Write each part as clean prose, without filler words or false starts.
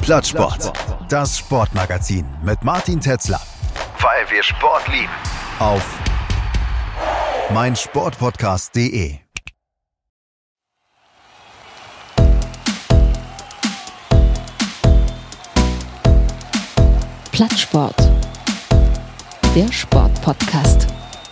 Plattsport. Das Sportmagazin mit Martin Tetzler. Weil wir Sport lieben. Auf meinsportpodcast.de. Plattsport. Der Sportpodcast.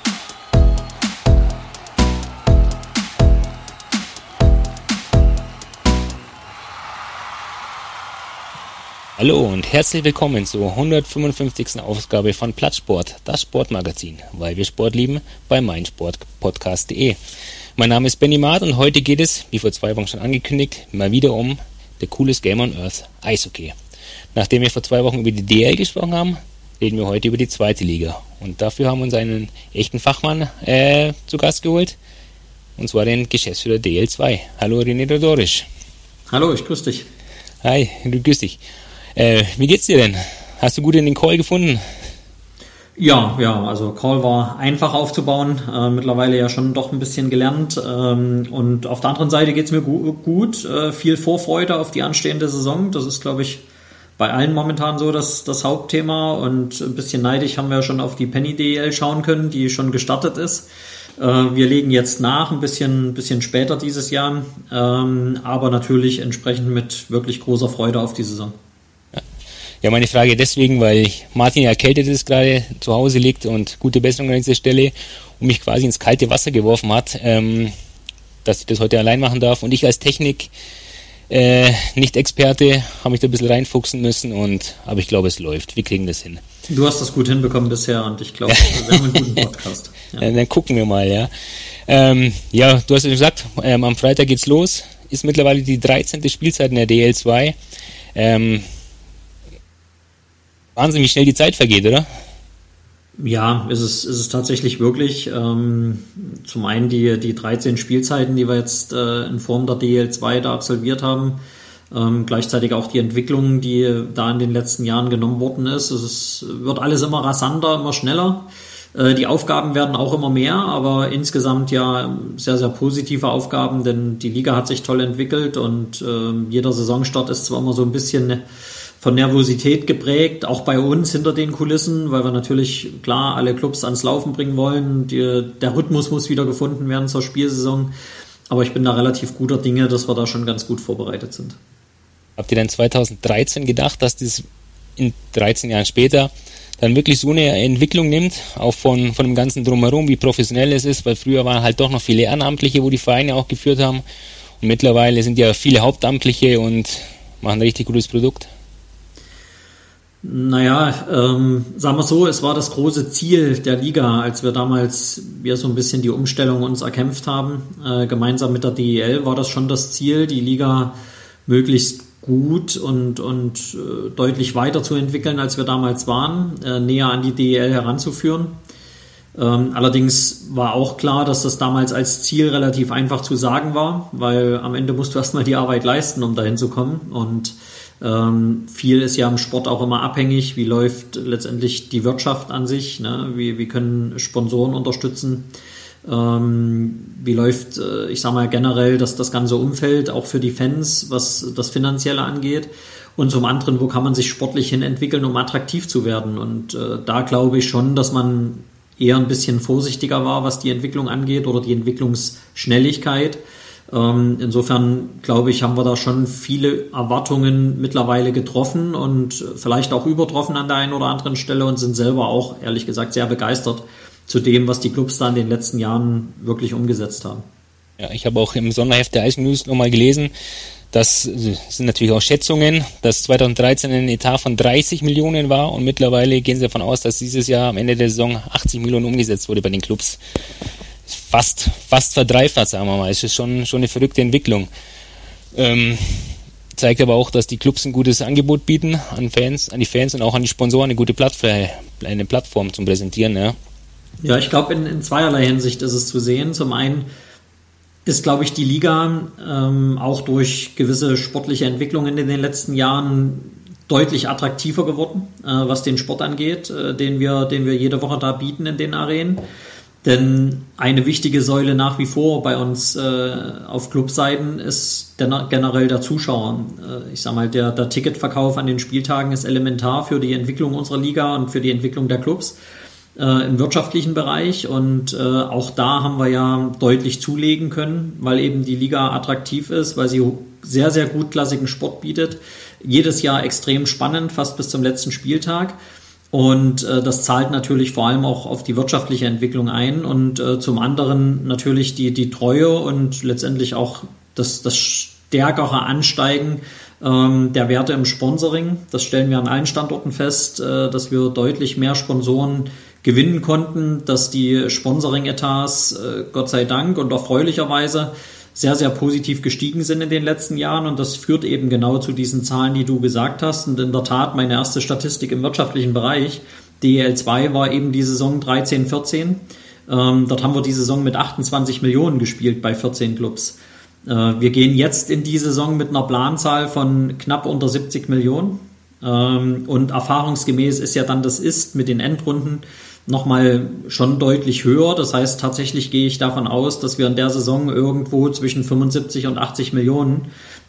Hallo und herzlich willkommen zur 155. Ausgabe von Plattsport, das Sportmagazin, weil wir Sport lieben, bei meinsportpodcast.de. Mein Name ist Benny Maat und heute geht es, wie vor 2 Wochen schon angekündigt, mal wieder um the coolest game on earth, Eishockey. Nachdem wir vor 2 Wochen über die DL gesprochen haben, reden wir heute über die zweite Liga. Und dafür haben wir uns einen echten Fachmann zu Gast geholt, und zwar den Geschäftsführer DL2. Hallo René Dodorisch. Hallo, ich grüße dich. Hi, du grüß dich. Wie geht's dir denn? Hast du gut in den Call gefunden? Ja, also Call war einfach aufzubauen, mittlerweile ja schon doch ein bisschen gelernt, und auf der anderen Seite geht's mir gut, viel Vorfreude auf die anstehende Saison, das ist, glaube ich, bei allen momentan so das Hauptthema, und ein bisschen neidisch haben wir schon auf die Penny DEL schauen können, die schon gestartet ist. Wir legen jetzt nach, ein bisschen später dieses Jahr, aber natürlich entsprechend mit wirklich großer Freude auf die Saison. Ja, meine Frage deswegen, weil Martin erkältet ist, gerade zu Hause liegt und gute Besserung an dieser Stelle und mich quasi ins kalte Wasser geworfen hat, dass ich das heute allein machen darf. Und ich als Nicht-Experte habe mich da ein bisschen reinfuchsen müssen, aber ich glaube, es läuft. Wir kriegen das hin. Du hast das gut hinbekommen bisher und ich glaube, wir haben einen guten Podcast. Ja. Dann gucken wir mal, ja. Ja, du hast ja gesagt, am Freitag geht's los. Ist mittlerweile die 13. Spielzeit in der DL2. Wahnsinn, wie schnell die Zeit vergeht, oder? Ja, ist es tatsächlich wirklich. Zum einen die 13 Spielzeiten, die wir jetzt in Form der DL2 da absolviert haben. Gleichzeitig auch die Entwicklung, die da in den letzten Jahren genommen worden ist. Es wird alles immer rasanter, immer schneller. Die Aufgaben werden auch immer mehr, aber insgesamt ja sehr, sehr positive Aufgaben, denn die Liga hat sich toll entwickelt und jeder Saisonstart ist zwar immer so ein bisschen von Nervosität geprägt, auch bei uns hinter den Kulissen, weil wir natürlich, klar, alle Clubs ans Laufen bringen wollen. Der Rhythmus muss wieder gefunden werden zur Spielsaison. Aber ich bin da relativ guter Dinge, dass wir da schon ganz gut vorbereitet sind. Habt ihr dann 2013 gedacht, dass das in 13 Jahren später dann wirklich so eine Entwicklung nimmt, auch von dem ganzen Drumherum, wie professionell es ist, weil früher waren halt doch noch viele Ehrenamtliche, wo die Vereine auch geführt haben. Und mittlerweile sind ja viele Hauptamtliche und machen ein richtig gutes Produkt. Naja, sagen wir so, es war das große Ziel der Liga, als wir damals so ein bisschen die Umstellung uns erkämpft haben. Gemeinsam mit der DEL war das schon das Ziel, die Liga möglichst gut und deutlich weiterzuentwickeln, als wir damals waren, näher an die DEL heranzuführen. Allerdings war auch klar, dass das damals als Ziel relativ einfach zu sagen war, weil am Ende musst du erstmal die Arbeit leisten, um dahin zu kommen, und viel ist ja im Sport auch immer abhängig, wie läuft letztendlich die Wirtschaft an sich, ne? Wie können Sponsoren unterstützen, wie läuft, ich sag mal generell, das ganze Umfeld, auch für die Fans, was das Finanzielle angeht, und zum anderen, wo kann man sich sportlich hin entwickeln, um attraktiv zu werden, und da glaube ich schon, dass man eher ein bisschen vorsichtiger war, was die Entwicklung angeht oder die Entwicklungsschnelligkeit. Insofern, glaube ich, haben wir da schon viele Erwartungen mittlerweile getroffen und vielleicht auch übertroffen an der einen oder anderen Stelle und sind selber auch, ehrlich gesagt, sehr begeistert zu dem, was die Clubs da in den letzten Jahren wirklich umgesetzt haben. Ja, ich habe auch im Sonderheft der Eis News nochmal gelesen, das sind natürlich auch Schätzungen, dass 2013 ein Etat von 30 Millionen war und mittlerweile gehen sie davon aus, dass dieses Jahr am Ende der Saison 80 Millionen umgesetzt wurde bei den Clubs. Fast verdreifacht, sagen wir mal. Es ist schon eine verrückte Entwicklung. Zeigt aber auch, dass die Clubs ein gutes Angebot bieten an die Fans und auch an die Sponsoren eine gute Plattform zum Präsentieren. Ja, ich glaube, in zweierlei Hinsicht ist es zu sehen. Zum einen ist, glaube ich, die Liga auch durch gewisse sportliche Entwicklungen in den letzten Jahren deutlich attraktiver geworden, was den Sport angeht, den wir jede Woche da bieten in den Arenen. Denn eine wichtige Säule nach wie vor bei uns auf Clubseiten ist generell der Zuschauer. Ich sag mal, der Ticketverkauf an den Spieltagen ist elementar für die Entwicklung unserer Liga und für die Entwicklung der Clubs im wirtschaftlichen Bereich. Und auch da haben wir ja deutlich zulegen können, weil eben die Liga attraktiv ist, weil sie sehr, sehr gutklassigen Sport bietet. Jedes Jahr extrem spannend, fast bis zum letzten Spieltag. Und das zahlt natürlich vor allem auch auf die wirtschaftliche Entwicklung ein und zum anderen natürlich die Treue und letztendlich auch das stärkere Ansteigen der Werte im Sponsoring. Das stellen wir an allen Standorten fest, dass wir deutlich mehr Sponsoren gewinnen konnten, dass die Sponsoring-Etats Gott sei Dank und erfreulicherweise sehr, sehr positiv gestiegen sind in den letzten Jahren und das führt eben genau zu diesen Zahlen, die du gesagt hast. Und in der Tat, meine erste Statistik im wirtschaftlichen Bereich, DEL 2, war eben die Saison 13/14. Dort haben wir die Saison mit 28 Millionen gespielt bei 14 Clubs. Wir gehen jetzt in die Saison mit einer Planzahl von knapp unter 70 Millionen. Und erfahrungsgemäß ist ja dann das Ist mit den Endrunden nochmal schon deutlich höher. Das heißt, tatsächlich gehe ich davon aus, dass wir in der Saison irgendwo zwischen 75 und 80 Millionen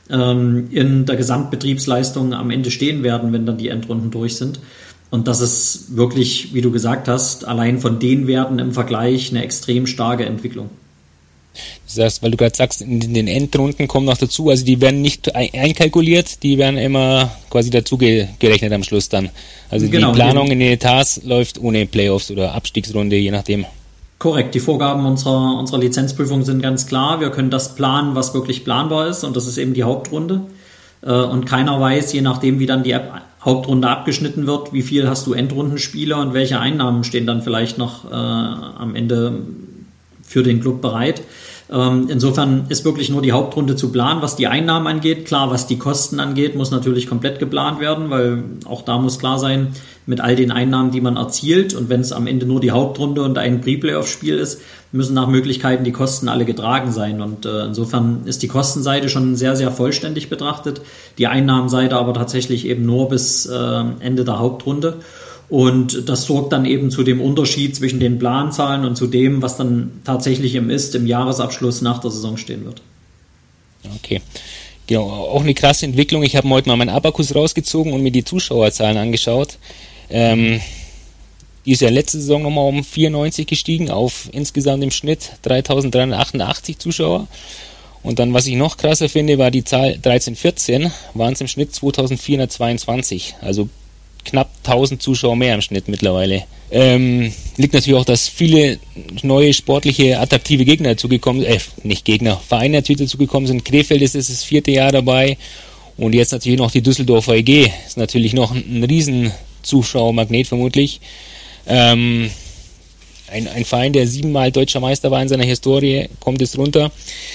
in der Gesamtbetriebsleistung am Ende stehen werden, wenn dann die Endrunden durch sind. Und das ist wirklich, wie du gesagt hast, allein von den Werten im Vergleich eine extrem starke Entwicklung. Das heißt, weil du gerade sagst, in den Endrunden kommen noch dazu, also die werden nicht einkalkuliert, die werden immer quasi dazu gerechnet am Schluss dann. Also genau, die Planung in den Etats läuft ohne Playoffs oder Abstiegsrunde, je nachdem. Korrekt, die Vorgaben unserer Lizenzprüfung sind ganz klar. Wir können das planen, was wirklich planbar ist und das ist eben die Hauptrunde. Und keiner weiß, je nachdem wie dann die Hauptrunde abgeschnitten wird, wie viel hast du Endrundenspiele und welche Einnahmen stehen dann vielleicht noch am Ende für den Club bereit. Insofern ist wirklich nur die Hauptrunde zu planen, was die Einnahmen angeht. Klar, was die Kosten angeht, muss natürlich komplett geplant werden, weil auch da muss klar sein, mit all den Einnahmen, die man erzielt und wenn es am Ende nur die Hauptrunde und ein Pre-Playoff-Spiel ist, müssen nach Möglichkeiten die Kosten alle getragen sein und insofern ist die Kostenseite schon sehr, sehr vollständig betrachtet, die Einnahmenseite aber tatsächlich eben nur bis Ende der Hauptrunde. Und das sorgt dann eben zu dem Unterschied zwischen den Planzahlen und zu dem, was dann tatsächlich im Jahresabschluss nach der Saison stehen wird. Okay, genau, auch eine krasse Entwicklung. Ich habe heute mal meinen Abakus rausgezogen und mir die Zuschauerzahlen angeschaut. Die ist ja letzte Saison nochmal um 94 gestiegen auf insgesamt im Schnitt 3.388 Zuschauer. Und dann, was ich noch krasser finde, war die Zahl 13/14, waren es im Schnitt 2.422, also knapp 1000 Zuschauer mehr im Schnitt mittlerweile. Liegt natürlich auch, dass viele neue sportliche, attraktive Gegner dazugekommen sind, Vereine natürlich dazugekommen sind. Krefeld ist das 4. Jahr dabei und jetzt natürlich noch die Düsseldorfer EG. Ist natürlich noch ein riesen Zuschauermagnet vermutlich. Ein Verein, der 7-mal deutscher Meister war in seiner Historie, kommt jetzt runter.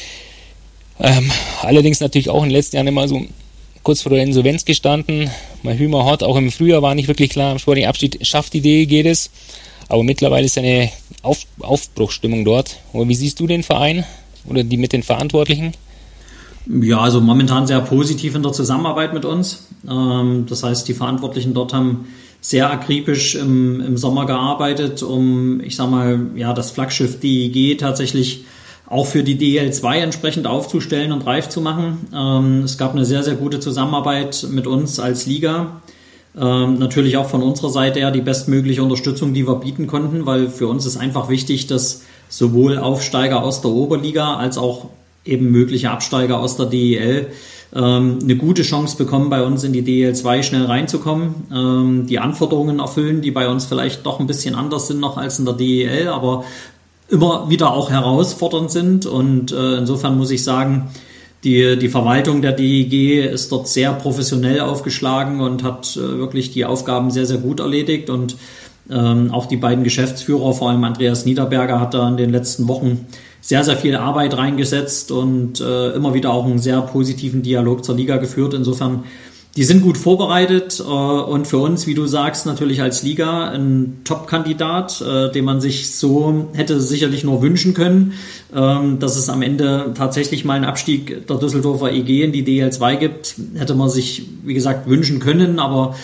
Allerdings natürlich auch in den letzten Jahren immer so kurz vor der Insolvenz gestanden. Hümer Hott, auch im Frühjahr war nicht wirklich klar, im sportlichen Abschied schafft die DEG das. Aber mittlerweile ist eine Aufbruchsstimmung dort. Und wie siehst du den Verein oder die mit den Verantwortlichen? Ja, also momentan sehr positiv in der Zusammenarbeit mit uns. Das heißt, die Verantwortlichen dort haben sehr akribisch im Sommer gearbeitet, um, das Flaggschiff DEG tatsächlich auch für die DEL 2 entsprechend aufzustellen und reif zu machen. Es gab eine sehr, sehr gute Zusammenarbeit mit uns als Liga. Natürlich auch von unserer Seite her die bestmögliche Unterstützung, die wir bieten konnten, weil für uns ist einfach wichtig, dass sowohl Aufsteiger aus der Oberliga als auch eben mögliche Absteiger aus der DEL eine gute Chance bekommen, bei uns in die DEL 2 schnell reinzukommen, die Anforderungen erfüllen, die bei uns vielleicht doch ein bisschen anders sind noch als in der DEL, aber immer wieder auch herausfordernd sind und insofern muss ich sagen, die Verwaltung der DEG ist dort sehr professionell aufgeschlagen und hat wirklich die Aufgaben sehr, sehr gut erledigt und auch die beiden Geschäftsführer, vor allem Andreas Niederberger, hat da in den letzten Wochen sehr, sehr viel Arbeit reingesetzt und immer wieder auch einen sehr positiven Dialog zur Liga geführt. Insofern, die sind gut vorbereitet und für uns, wie du sagst, natürlich als Liga ein Top-Kandidat, den man sich so hätte sicherlich nur wünschen können, dass es am Ende tatsächlich mal einen Abstieg der Düsseldorfer EG in die DEL 2 gibt, hätte man sich, wie gesagt, wünschen können, aber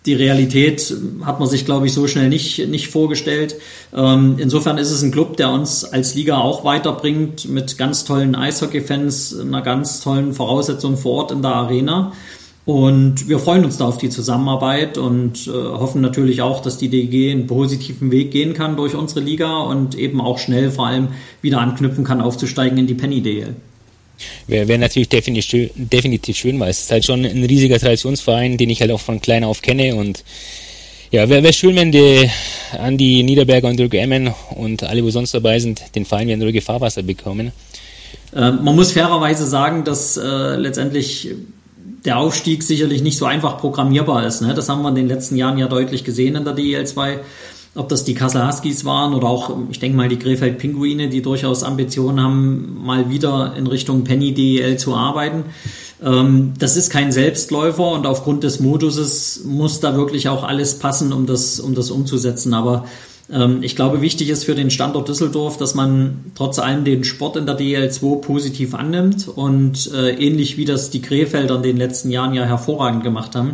Die Realität hat man sich, glaube ich, so schnell nicht vorgestellt. Insofern ist es ein Club, der uns als Liga auch weiterbringt mit ganz tollen Eishockey-Fans, einer ganz tollen Voraussetzung vor Ort in der Arena. Und wir freuen uns da auf die Zusammenarbeit und hoffen natürlich auch, dass die DEG einen positiven Weg gehen kann durch unsere Liga und eben auch schnell vor allem wieder anknüpfen kann, aufzusteigen in die Penny DEL. Wäre natürlich definitiv schön, weil es ist halt schon ein riesiger Traditionsverein, den ich halt auch von klein auf kenne. Und ja, wäre schön, wenn die Andi Niederberger und Rüge Emmen und alle, wo sonst dabei sind, den Verein wieder in Rüge Fahrwasser bekommen. Man muss fairerweise sagen, dass letztendlich der Aufstieg sicherlich nicht so einfach programmierbar ist. Ne? Das haben wir in den letzten Jahren ja deutlich gesehen in der DEL 2. Ob das die Kassel Huskies waren oder auch, ich denke mal, die Krefeld Pinguine, die durchaus Ambitionen haben, mal wieder in Richtung Penny DEL zu arbeiten. Das ist kein Selbstläufer und aufgrund des Moduses muss da wirklich auch alles passen, um das umzusetzen. Aber ich glaube, wichtig ist für den Standort Düsseldorf, dass man trotz allem den Sport in der DEL 2 positiv annimmt und ähnlich wie das die Krefelder in den letzten Jahren ja hervorragend gemacht haben,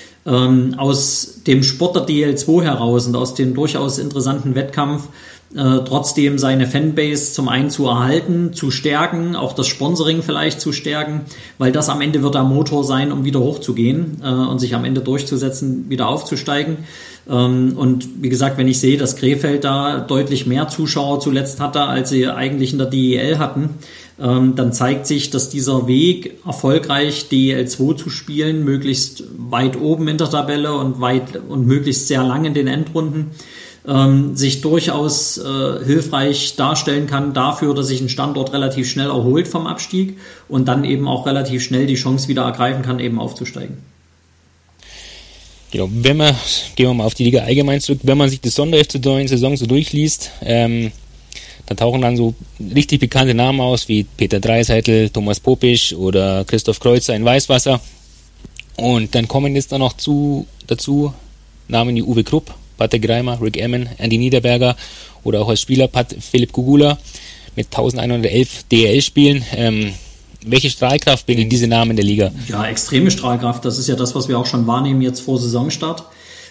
aus dem Sport der DEL 2 heraus und aus dem durchaus interessanten Wettkampf trotzdem seine Fanbase zum einen zu erhalten, zu stärken, auch das Sponsoring vielleicht zu stärken, weil das am Ende wird der Motor sein, um wieder hochzugehen und sich am Ende durchzusetzen, wieder aufzusteigen. Und wie gesagt, wenn ich sehe, dass Krefeld da deutlich mehr Zuschauer zuletzt hatte, als sie eigentlich in der DEL hatten, dann zeigt sich, dass dieser Weg, erfolgreich DEL 2 zu spielen, möglichst weit oben in der Tabelle und möglichst sehr lang in den Endrunden, sich durchaus hilfreich darstellen kann dafür, dass sich ein Standort relativ schnell erholt vom Abstieg und dann eben auch relativ schnell die Chance wieder ergreifen kann, eben aufzusteigen. Genau, gehen wir mal auf die Liga allgemein zurück, wenn man sich das Sonderheft zur neuen Saison so durchliest, da tauchen dann so richtig bekannte Namen aus, wie Peter Dreiseitel, Thomas Popisch oder Christoph Kreuzer in Weißwasser. Und dann kommen jetzt dann noch dazu Namen wie Uwe Krupp, Patrick Reimer, Rick Emmen, Andy Niederberger oder auch als Spieler Philipp Kugula mit 1111 DEL-Spielen. Welche Strahlkraft bringen diese Namen der Liga? Ja, extreme Strahlkraft. Das ist ja das, was wir auch schon wahrnehmen jetzt vor Saisonstart.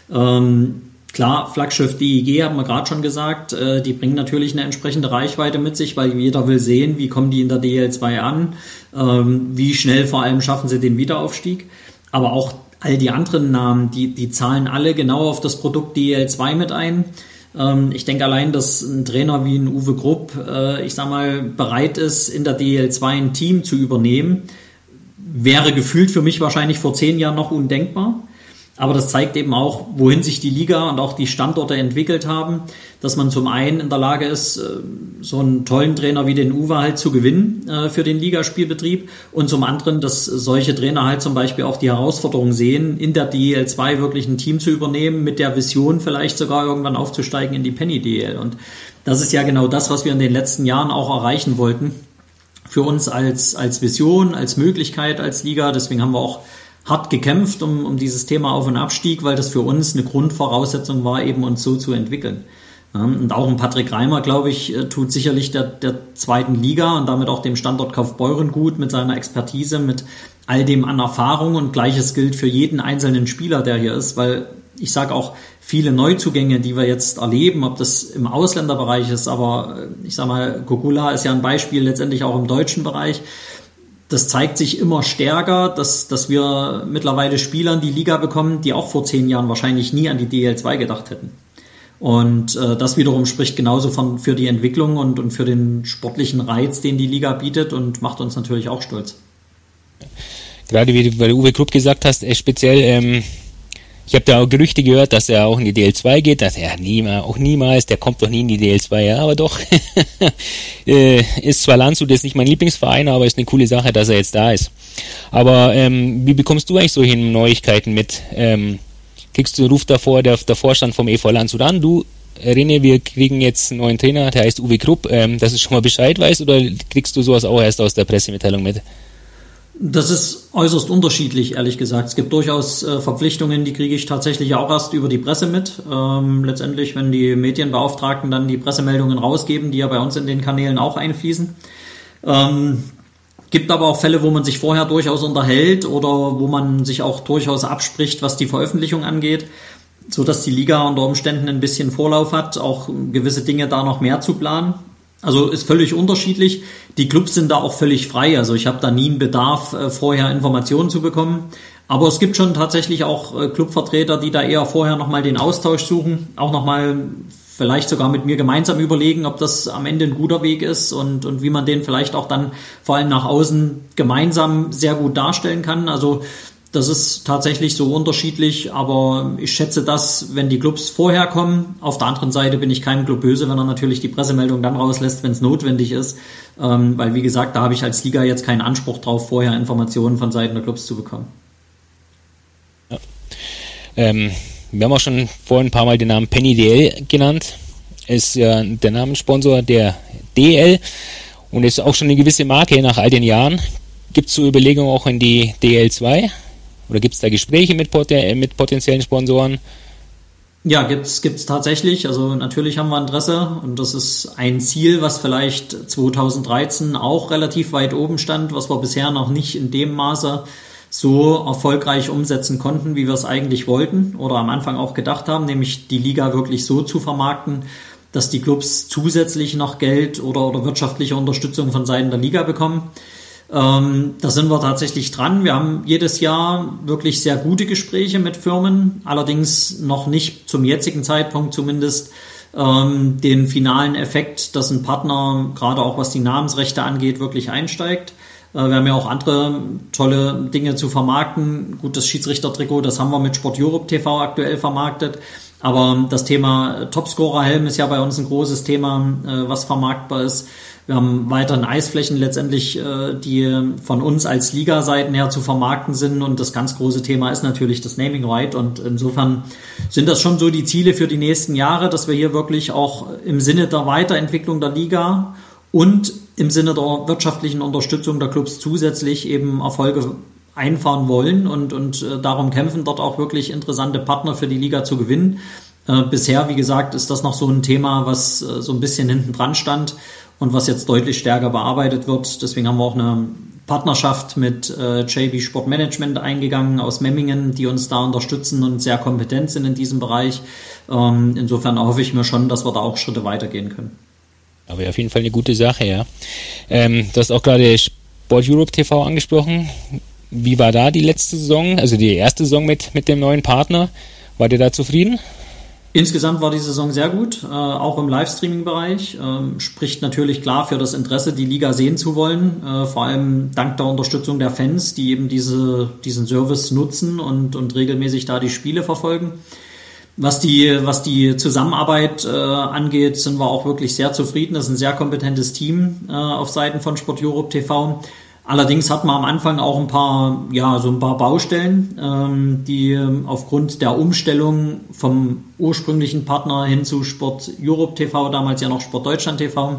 Klar, Flaggschiff DEG haben wir gerade schon gesagt, die bringen natürlich eine entsprechende Reichweite mit sich, weil jeder will sehen, wie kommen die in der DEL 2 an, wie schnell vor allem schaffen sie den Wiederaufstieg. Aber auch all die anderen Namen, die zahlen alle genau auf das Produkt DEL 2 mit ein. Ich denke allein, dass ein Trainer wie ein Uwe Krupp, bereit ist, in der DEL 2 ein Team zu übernehmen, wäre gefühlt für mich wahrscheinlich vor 10 Jahren noch undenkbar. Aber das zeigt eben auch, wohin sich die Liga und auch die Standorte entwickelt haben, dass man zum einen in der Lage ist, so einen tollen Trainer wie den Uwe halt zu gewinnen für den Ligaspielbetrieb und zum anderen, dass solche Trainer halt zum Beispiel auch die Herausforderung sehen, in der DEL 2 wirklich ein Team zu übernehmen, mit der Vision vielleicht sogar irgendwann aufzusteigen in die Penny DEL. Und das ist ja genau das, was wir in den letzten Jahren auch erreichen wollten. Für uns als Vision, als Möglichkeit, als Liga. Deswegen haben wir auch hart gekämpft um dieses Thema Auf- und Abstieg, weil das für uns eine Grundvoraussetzung war, eben uns so zu entwickeln. Und auch ein Patrick Reimer, glaube ich, tut sicherlich der zweiten Liga und damit auch dem Standort Kaufbeuren gut mit seiner Expertise, mit all dem an Erfahrung, und Gleiches gilt für jeden einzelnen Spieler, der hier ist, weil ich sage auch, viele Neuzugänge, die wir jetzt erleben, ob das im Ausländerbereich ist, aber ich sage mal, Kugula ist ja ein Beispiel letztendlich auch im deutschen Bereich. Das zeigt sich immer stärker, dass wir mittlerweile Spieler in die Liga bekommen, die auch vor 10 Jahren wahrscheinlich nie an die DEL 2 gedacht hätten. Und das wiederum spricht genauso für die Entwicklung und für den sportlichen Reiz, den die Liga bietet, und macht uns natürlich auch stolz. Gerade wie du Uwe Krupp gesagt hast, speziell, ich habe da auch Gerüchte gehört, dass er auch in die DEL 2 geht, dass er niemals, der kommt doch nie in die DEL 2, ja, aber doch, ist zwar Landshut jetzt nicht mein Lieblingsverein, aber ist eine coole Sache, dass er jetzt da ist. Aber wie bekommst du eigentlich solche Neuigkeiten mit? Ruft davor der Vorstand vom EV Landshut an, du, René, wir kriegen jetzt einen neuen Trainer, der heißt Uwe Krupp, dass du schon mal Bescheid weißt, oder kriegst du sowas auch erst aus der Pressemitteilung mit? Das ist äußerst unterschiedlich, ehrlich gesagt. Es gibt durchaus Verpflichtungen, die kriege ich tatsächlich auch erst über die Presse mit. Letztendlich, wenn die Medienbeauftragten dann die Pressemeldungen rausgeben, die ja bei uns in den Kanälen auch einfließen. Gibt aber auch Fälle, wo man sich vorher durchaus unterhält oder wo man sich auch durchaus abspricht, was die Veröffentlichung angeht, so dass die Liga unter Umständen ein bisschen Vorlauf hat, auch gewisse Dinge da noch mehr zu planen. Also ist völlig unterschiedlich. Die Clubs sind da auch völlig frei. Also ich habe da nie einen Bedarf, vorher Informationen zu bekommen. Aber es gibt schon tatsächlich auch Clubvertreter, die da eher vorher nochmal den Austausch suchen, auch nochmal vielleicht sogar mit mir gemeinsam überlegen, ob das am Ende ein guter Weg ist und wie man den vielleicht auch dann vor allem nach außen gemeinsam sehr gut darstellen kann. Also das ist tatsächlich so unterschiedlich, aber ich schätze das, wenn die Clubs vorher kommen. Auf der anderen Seite bin ich keinem Club böse, wenn er natürlich die Pressemeldung dann rauslässt, wenn es notwendig ist. Weil, wie gesagt, da habe ich als Liga jetzt keinen Anspruch drauf, vorher Informationen von Seiten der Clubs zu bekommen. Ja. Wir haben auch schon vorhin ein paar Mal den Namen Penny DL genannt. Ist ja der Namenssponsor der DL und ist auch schon eine gewisse Marke nach all den Jahren. Gibt es so Überlegungen auch in die DL2? Oder gibt es da Gespräche mit potenziellen Sponsoren? Ja, gibt's tatsächlich. Also natürlich haben wir Interesse und das ist ein Ziel, was vielleicht 2013 auch relativ weit oben stand, was wir bisher noch nicht in dem Maße so erfolgreich umsetzen konnten, wie wir es eigentlich wollten oder am Anfang auch gedacht haben, nämlich die Liga wirklich so zu vermarkten, dass die Clubs zusätzlich noch Geld oder wirtschaftliche Unterstützung von Seiten der Liga bekommen. Da sind wir tatsächlich dran. Wir haben jedes Jahr wirklich sehr gute Gespräche mit Firmen, allerdings noch nicht zum jetzigen Zeitpunkt zumindest den finalen Effekt, dass ein Partner, gerade auch was die Namensrechte angeht, wirklich einsteigt. Wir haben ja auch andere tolle Dinge zu vermarkten. Gut, das Schiedsrichtertrikot, das haben wir mit Sport Europe TV aktuell vermarktet. Aber das Thema Topscorer-Helm ist ja bei uns ein großes Thema, was vermarktbar ist. Wir haben weiterhin Eisflächen letztendlich, die von uns als Liga-Seiten her zu vermarkten sind. Und das ganz große Thema ist natürlich das Naming Right. Und insofern sind das schon so die Ziele für die nächsten Jahre, dass wir hier wirklich auch im Sinne der Weiterentwicklung der Liga und im Sinne der wirtschaftlichen Unterstützung der Clubs zusätzlich eben Erfolge einfahren wollen und darum kämpfen, dort auch wirklich interessante Partner für die Liga zu gewinnen. Bisher, wie gesagt, ist das noch so ein Thema, was so ein bisschen hinten dran stand und was jetzt deutlich stärker bearbeitet wird. Deswegen haben wir auch eine Partnerschaft mit JB Sportmanagement eingegangen aus Memmingen, die uns da unterstützen und sehr kompetent sind in diesem Bereich. Insofern hoffe ich mir schon, dass wir da auch Schritte weitergehen können. Aber auf jeden Fall eine gute Sache, ja. Du hast auch gerade Sport Europe TV angesprochen. Wie war da die letzte Saison, also die erste Saison mit dem neuen Partner? Wart ihr da zufrieden? Insgesamt war die Saison sehr gut, auch im Livestreaming-Bereich. Spricht natürlich klar für das Interesse, die Liga sehen zu wollen. Vor allem dank der Unterstützung der Fans, die eben diesen Service nutzen und regelmäßig da die Spiele verfolgen. Was die Zusammenarbeit angeht, sind wir auch wirklich sehr zufrieden. Das ist ein sehr kompetentes Team auf Seiten von Sport Europe TV. Allerdings hatten wir am Anfang auch ein paar Baustellen, die aufgrund der Umstellung vom ursprünglichen Partner hin zu Sport Europe TV, damals ja noch Sport Deutschland TV,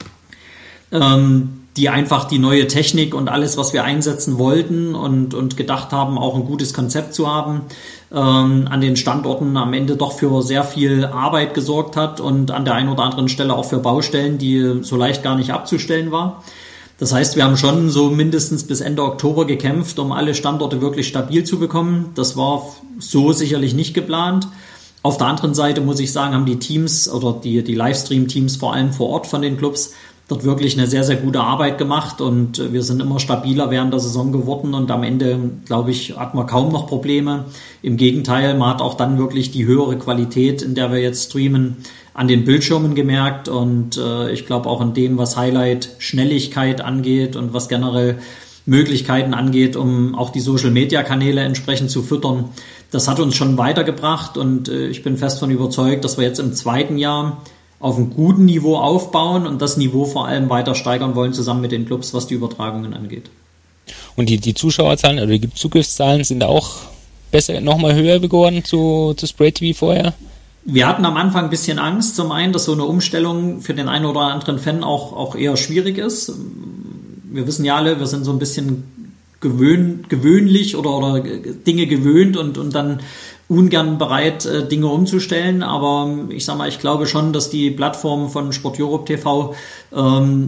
die einfach die neue Technik und alles, was wir einsetzen wollten und gedacht haben, auch ein gutes Konzept zu haben, an den Standorten am Ende doch für sehr viel Arbeit gesorgt hat und an der einen oder anderen Stelle auch für Baustellen, die so leicht gar nicht abzustellen war. Das heißt, wir haben schon so mindestens bis Ende Oktober gekämpft, um alle Standorte wirklich stabil zu bekommen. Das war so sicherlich nicht geplant. Auf der anderen Seite muss ich sagen, haben die Teams oder die Livestream-Teams vor allem vor Ort von den Clubs dort wirklich eine sehr, sehr gute Arbeit gemacht und wir sind immer stabiler während der Saison geworden und am Ende, glaube ich, hat man kaum noch Probleme. Im Gegenteil, man hat auch dann wirklich die höhere Qualität, in der wir jetzt streamen, an den Bildschirmen gemerkt und ich glaube auch in dem, was Highlight Schnelligkeit angeht und was generell Möglichkeiten angeht, um auch die Social-Media-Kanäle entsprechend zu füttern. Das hat uns schon weitergebracht und ich bin fest davon überzeugt, dass wir jetzt im zweiten Jahr auf einem guten Niveau aufbauen und das Niveau vor allem weiter steigern wollen, zusammen mit den Clubs, was die Übertragungen angeht. Und die Zuschauerzahlen oder die Zugriffszahlen sind auch besser, nochmal höher geworden zu Spray TV vorher? Wir hatten am Anfang ein bisschen Angst, zum einen, dass so eine Umstellung für den einen oder anderen Fan auch eher schwierig ist. Wir wissen ja alle, wir sind so ein bisschen gewöhnlich oder Dinge gewöhnt und dann ungern bereit, Dinge umzustellen. Aber ich sag mal, ich glaube schon, dass die Plattform von Sport Europe TV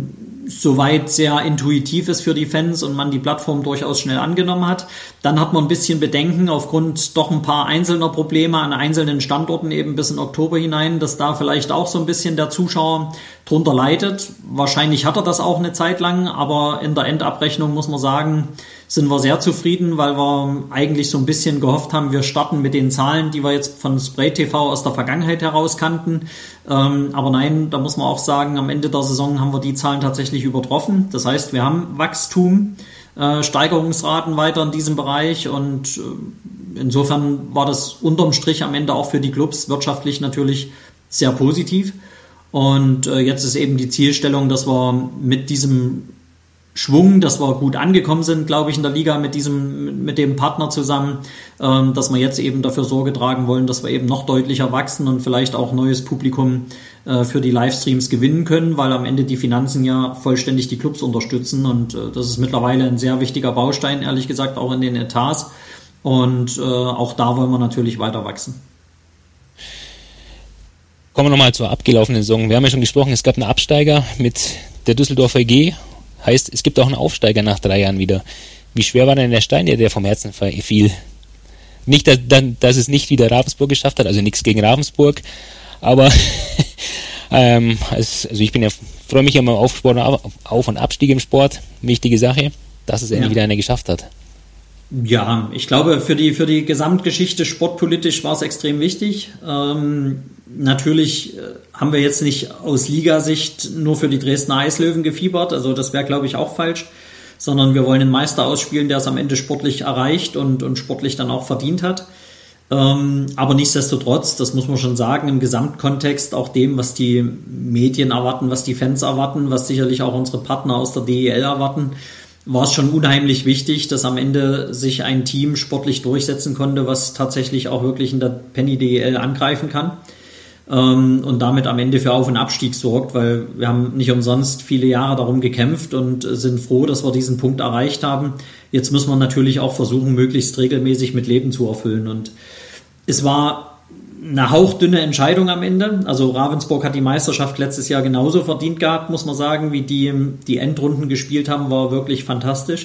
soweit sehr intuitiv ist für die Fans und man die Plattform durchaus schnell angenommen hat. Dann hat man ein bisschen Bedenken aufgrund doch ein paar einzelner Probleme an einzelnen Standorten eben bis in Oktober hinein, dass da vielleicht auch so ein bisschen der Zuschauer drunter leidet. Wahrscheinlich hat er das auch eine Zeit lang, aber in der Endabrechnung muss man sagen, sind wir sehr zufrieden, weil wir eigentlich so ein bisschen gehofft haben, wir starten mit den Zahlen, die wir jetzt von Spray TV aus der Vergangenheit heraus kannten. Aber nein, da muss man auch sagen, am Ende der Saison haben wir die Zahlen tatsächlich übertroffen. Das heißt, wir haben Wachstum, Steigerungsraten weiter in diesem Bereich und insofern war das unterm Strich am Ende auch für die Clubs wirtschaftlich natürlich sehr positiv. Und jetzt ist eben die Zielstellung, dass wir mit diesem Schwung, dass wir gut angekommen sind, glaube ich, in der Liga mit dem Partner zusammen, dass wir jetzt eben dafür Sorge tragen wollen, dass wir eben noch deutlicher wachsen und vielleicht auch neues Publikum für die Livestreams gewinnen können, weil am Ende die Finanzen ja vollständig die Clubs unterstützen und das ist mittlerweile ein sehr wichtiger Baustein, ehrlich gesagt, auch in den Etats und auch da wollen wir natürlich weiter wachsen. Kommen wir nochmal zur abgelaufenen Saison. Wir haben ja schon gesprochen, es gab einen Absteiger mit der Düsseldorfer EG. Heißt, es gibt auch einen Aufsteiger nach 3 Jahren wieder. Wie schwer war denn der Stein, der vom Herzen fiel? Nicht, dass es nicht wieder Ravensburg geschafft hat, also nichts gegen Ravensburg, aber also ich freue mich immer auf Auf- und Abstieg im Sport. Wichtige Sache, dass es endlich wieder einer geschafft hat. Ja, ich glaube, für die Gesamtgeschichte sportpolitisch war es extrem wichtig. Natürlich haben wir jetzt nicht aus Ligasicht nur für die Dresdner Eislöwen gefiebert, also das wäre, glaube ich, auch falsch, sondern wir wollen einen Meister ausspielen, der es am Ende sportlich erreicht und sportlich dann auch verdient hat. Aber nichtsdestotrotz, das muss man schon sagen, im Gesamtkontext auch dem, was die Medien erwarten, was die Fans erwarten, was sicherlich auch unsere Partner aus der DEL erwarten, war es schon unheimlich wichtig, dass am Ende sich ein Team sportlich durchsetzen konnte, was tatsächlich auch wirklich in der Penny DEL angreifen kann und damit am Ende für Auf- und Abstieg sorgt, weil wir haben nicht umsonst viele Jahre darum gekämpft und sind froh, dass wir diesen Punkt erreicht haben. Jetzt müssen wir natürlich auch versuchen, möglichst regelmäßig mit Leben zu erfüllen und es war eine hauchdünne Entscheidung am Ende. Also Ravensburg hat die Meisterschaft letztes Jahr genauso verdient gehabt, muss man sagen, wie die Endrunden gespielt haben, war wirklich fantastisch.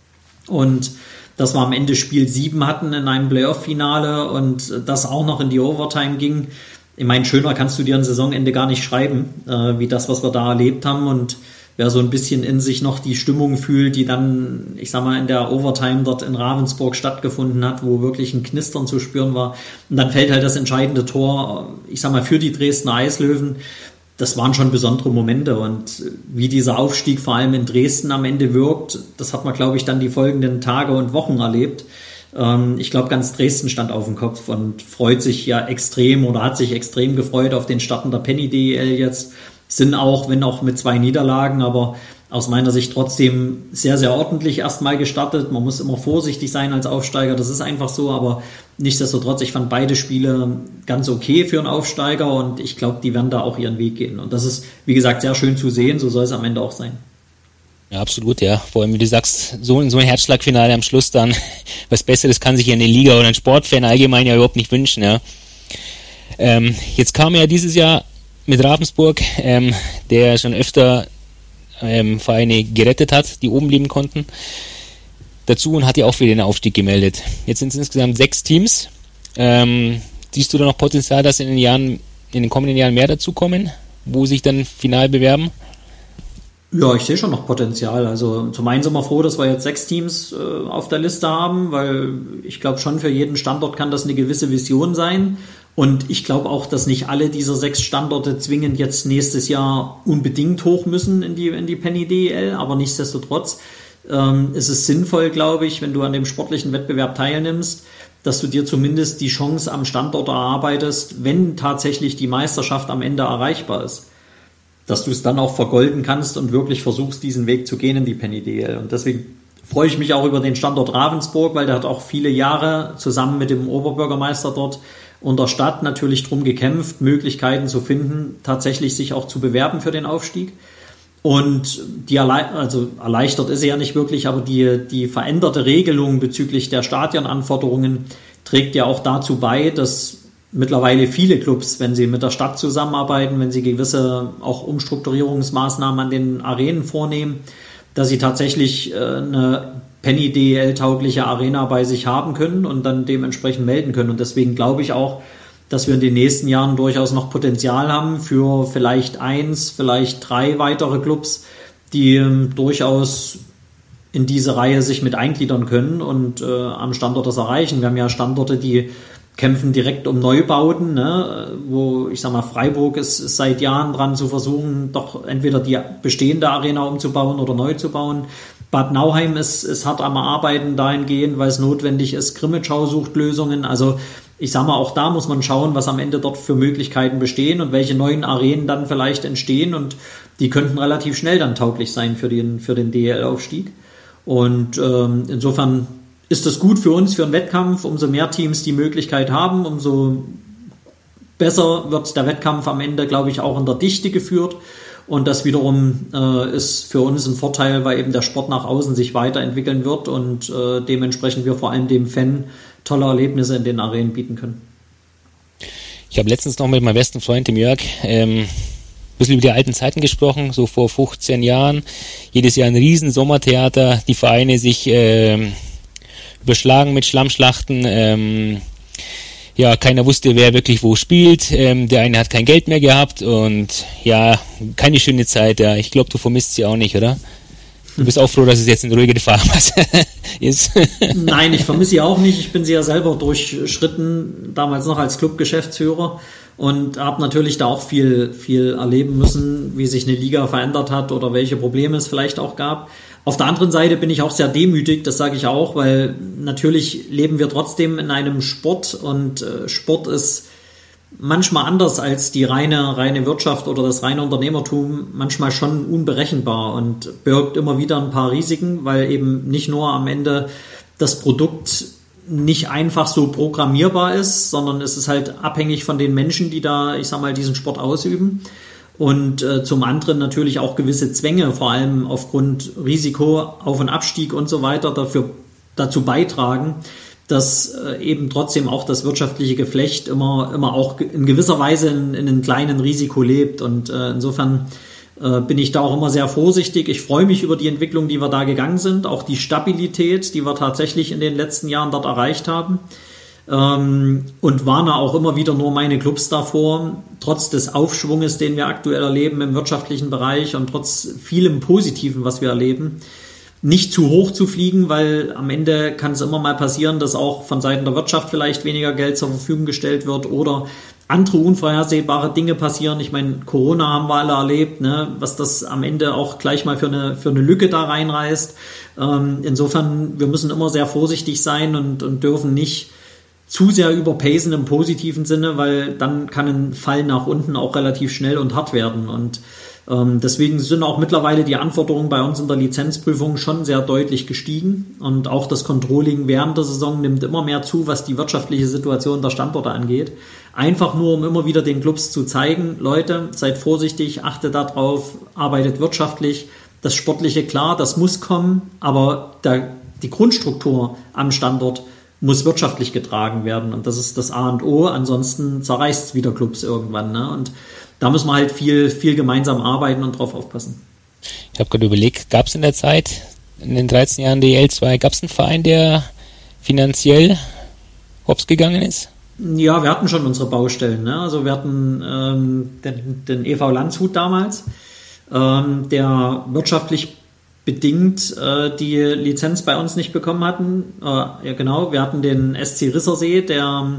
Und dass wir am Ende Spiel 7 hatten in einem Playoff-Finale und das auch noch in die Overtime ging. Ich meine, schöner kannst du dir ein Saisonende gar nicht schreiben, wie das, was wir da erlebt haben. Und wer so ein bisschen in sich noch die Stimmung fühlt, die dann, ich sag mal, in der Overtime dort in Ravensburg stattgefunden hat, wo wirklich ein Knistern zu spüren war. Und dann fällt halt das entscheidende Tor, ich sag mal, für die Dresdner Eislöwen. Das waren schon besondere Momente und wie dieser Aufstieg vor allem in Dresden am Ende wirkt, das hat man, glaube ich, dann die folgenden Tage und Wochen erlebt. Ich glaube, ganz Dresden stand auf dem Kopf und freut sich ja extrem oder hat sich extrem gefreut auf den Starten der Penny DEL jetzt. Sind auch, wenn auch mit 2 Niederlagen, aber aus meiner Sicht trotzdem sehr, sehr ordentlich erstmal gestartet. Man muss immer vorsichtig sein als Aufsteiger, das ist einfach so, aber nichtsdestotrotz, ich fand beide Spiele ganz okay für einen Aufsteiger und ich glaube, die werden da auch ihren Weg gehen. Und das ist, wie gesagt, sehr schön zu sehen, so soll es am Ende auch sein. Ja, absolut, ja. Vor allem, wie du sagst, so ein Herzschlagfinale am Schluss dann, was Besseres kann sich eine Liga oder ein Sportfan allgemein ja überhaupt nicht wünschen, ja. Jetzt kam ja dieses Jahr mit Ravensburg, der schon öfter Vereine gerettet hat, die oben bleiben konnten, dazu und hat ja auch für den Aufstieg gemeldet. Jetzt sind es insgesamt 6 Teams. Siehst du da noch Potenzial, dass in den kommenden Jahren mehr dazukommen, wo sich dann final bewerben? Ja, ich sehe schon noch Potenzial. Also zum einen sind wir froh, dass wir jetzt 6 Teams auf der Liste haben, weil ich glaube schon, für jeden Standort kann das eine gewisse Vision sein. Und ich glaube auch, dass nicht alle dieser 6 Standorte zwingend jetzt nächstes Jahr unbedingt hoch müssen in die Penny DEL, aber nichtsdestotrotz ist es sinnvoll, glaube ich, wenn du an dem sportlichen Wettbewerb teilnimmst, dass du dir zumindest die Chance am Standort erarbeitest, wenn tatsächlich die Meisterschaft am Ende erreichbar ist, dass du es dann auch vergolden kannst und wirklich versuchst, diesen Weg zu gehen in die Penny DEL. Und deswegen freue ich mich auch über den Standort Ravensburg, weil der hat auch viele Jahre zusammen mit dem Oberbürgermeister dort und der Stadt natürlich drum gekämpft, Möglichkeiten zu finden, tatsächlich sich auch zu bewerben für den Aufstieg. Und erleichtert ist sie ja nicht wirklich, aber die veränderte Regelung bezüglich der Stadionanforderungen trägt ja auch dazu bei, dass mittlerweile viele Clubs, wenn sie mit der Stadt zusammenarbeiten, wenn sie gewisse auch Umstrukturierungsmaßnahmen an den Arenen vornehmen, dass sie tatsächlich eine Penny-DEL-taugliche Arena bei sich haben können und dann dementsprechend melden können. Und deswegen glaube ich auch, dass wir in den nächsten Jahren durchaus noch Potenzial haben für vielleicht 1, vielleicht 3 weitere Clubs, die durchaus in diese Reihe sich mit eingliedern können und am Standort das erreichen. Wir haben ja Standorte, die kämpfen direkt um Neubauten, ne? Wo, ich sag mal, Freiburg ist seit Jahren dran zu versuchen, doch entweder die bestehende Arena umzubauen oder neu zu bauen. Bad Nauheim ist hart am Arbeiten dahingehend, weil es notwendig ist. Grimmitschau sucht Lösungen. Also ich sag mal, auch da muss man schauen, was am Ende dort für Möglichkeiten bestehen und welche neuen Arenen dann vielleicht entstehen. Und die könnten relativ schnell dann tauglich sein für den DEL-Aufstieg. Und insofern ist das gut für uns, für einen Wettkampf. Umso mehr Teams die Möglichkeit haben, umso besser wird der Wettkampf am Ende, glaube ich, auch in der Dichte geführt. Und das wiederum ist für uns ein Vorteil, weil eben der Sport nach außen sich weiterentwickeln wird und dementsprechend wir vor allem dem Fan tolle Erlebnisse in den Arenen bieten können. Ich habe letztens noch mit meinem besten Freund, dem Jörg, ein bisschen über die alten Zeiten gesprochen, so vor 15 Jahren. Jedes Jahr ein riesen Sommertheater, die Vereine sich überschlagen mit Schlammschlachten. Ja, keiner wusste, wer wirklich wo spielt. Der eine hat kein Geld mehr gehabt und ja, keine schöne Zeit. Ja, ich glaube, du vermisst sie auch nicht, oder? Du bist auch froh, dass es jetzt eine ruhige Fahrmasse ist. Nein, ich vermisse sie auch nicht. Ich bin sie ja selber durchschritten, damals noch als Clubgeschäftsführer und habe natürlich da auch viel erleben müssen, wie sich eine Liga verändert hat oder welche Probleme es vielleicht auch gab. Auf der anderen Seite bin ich auch sehr demütig, das sage ich auch, weil natürlich leben wir trotzdem in einem Sport und Sport ist manchmal anders als die reine Wirtschaft oder das reine Unternehmertum, manchmal schon unberechenbar und birgt immer wieder ein paar Risiken, weil eben nicht nur am Ende das Produkt nicht einfach so programmierbar ist, sondern es ist halt abhängig von den Menschen, die da, ich sag mal, diesen Sport ausüben. Und zum anderen natürlich auch gewisse Zwänge, vor allem aufgrund Risiko, Auf- und Abstieg und so weiter, dazu beitragen, dass eben trotzdem auch das wirtschaftliche Geflecht immer auch in gewisser Weise in einem kleinen Risiko lebt. Und insofern bin ich da auch immer sehr vorsichtig. Ich freue mich über die Entwicklung, die wir da gegangen sind, auch die Stabilität, die wir tatsächlich in den letzten Jahren dort erreicht haben. Und warne auch immer wieder nur meine Clubs davor, trotz des Aufschwunges, den wir aktuell erleben im wirtschaftlichen Bereich und trotz vielem Positiven, was wir erleben, nicht zu hoch zu fliegen, weil am Ende kann es immer mal passieren, dass auch von Seiten der Wirtschaft vielleicht weniger Geld zur Verfügung gestellt wird oder andere unvorhersehbare Dinge passieren. Ich meine, Corona haben wir alle erlebt, ne, was das am Ende auch gleich mal für eine Lücke da reinreißt. Insofern, wir müssen immer sehr vorsichtig sein und dürfen nicht zu sehr überpacen im positiven Sinne, weil dann kann ein Fall nach unten auch relativ schnell und hart werden. Und deswegen sind auch mittlerweile die Anforderungen bei uns in der Lizenzprüfung schon sehr deutlich gestiegen. Und auch das Controlling während der Saison nimmt immer mehr zu, was die wirtschaftliche Situation der Standorte angeht. Einfach nur, um immer wieder den Clubs zu zeigen, Leute, seid vorsichtig, achtet darauf, arbeitet wirtschaftlich. Das Sportliche, klar, das muss kommen, aber die Grundstruktur am Standort muss wirtschaftlich getragen werden und das ist das A und O, ansonsten zerreißt es wieder Clubs irgendwann, ne? Und da müssen wir halt viel gemeinsam arbeiten und drauf aufpassen. Ich habe gerade überlegt, gab es in der Zeit, in den 13 Jahren DEL2, gab es einen Verein, der finanziell hops gegangen ist? Ja, wir hatten schon unsere Baustellen, ne? Also wir hatten den e.V. Landshut damals, der wirtschaftlich bedingt die Lizenz bei uns nicht bekommen hatten. Ja, genau, wir hatten den SC Rissersee, der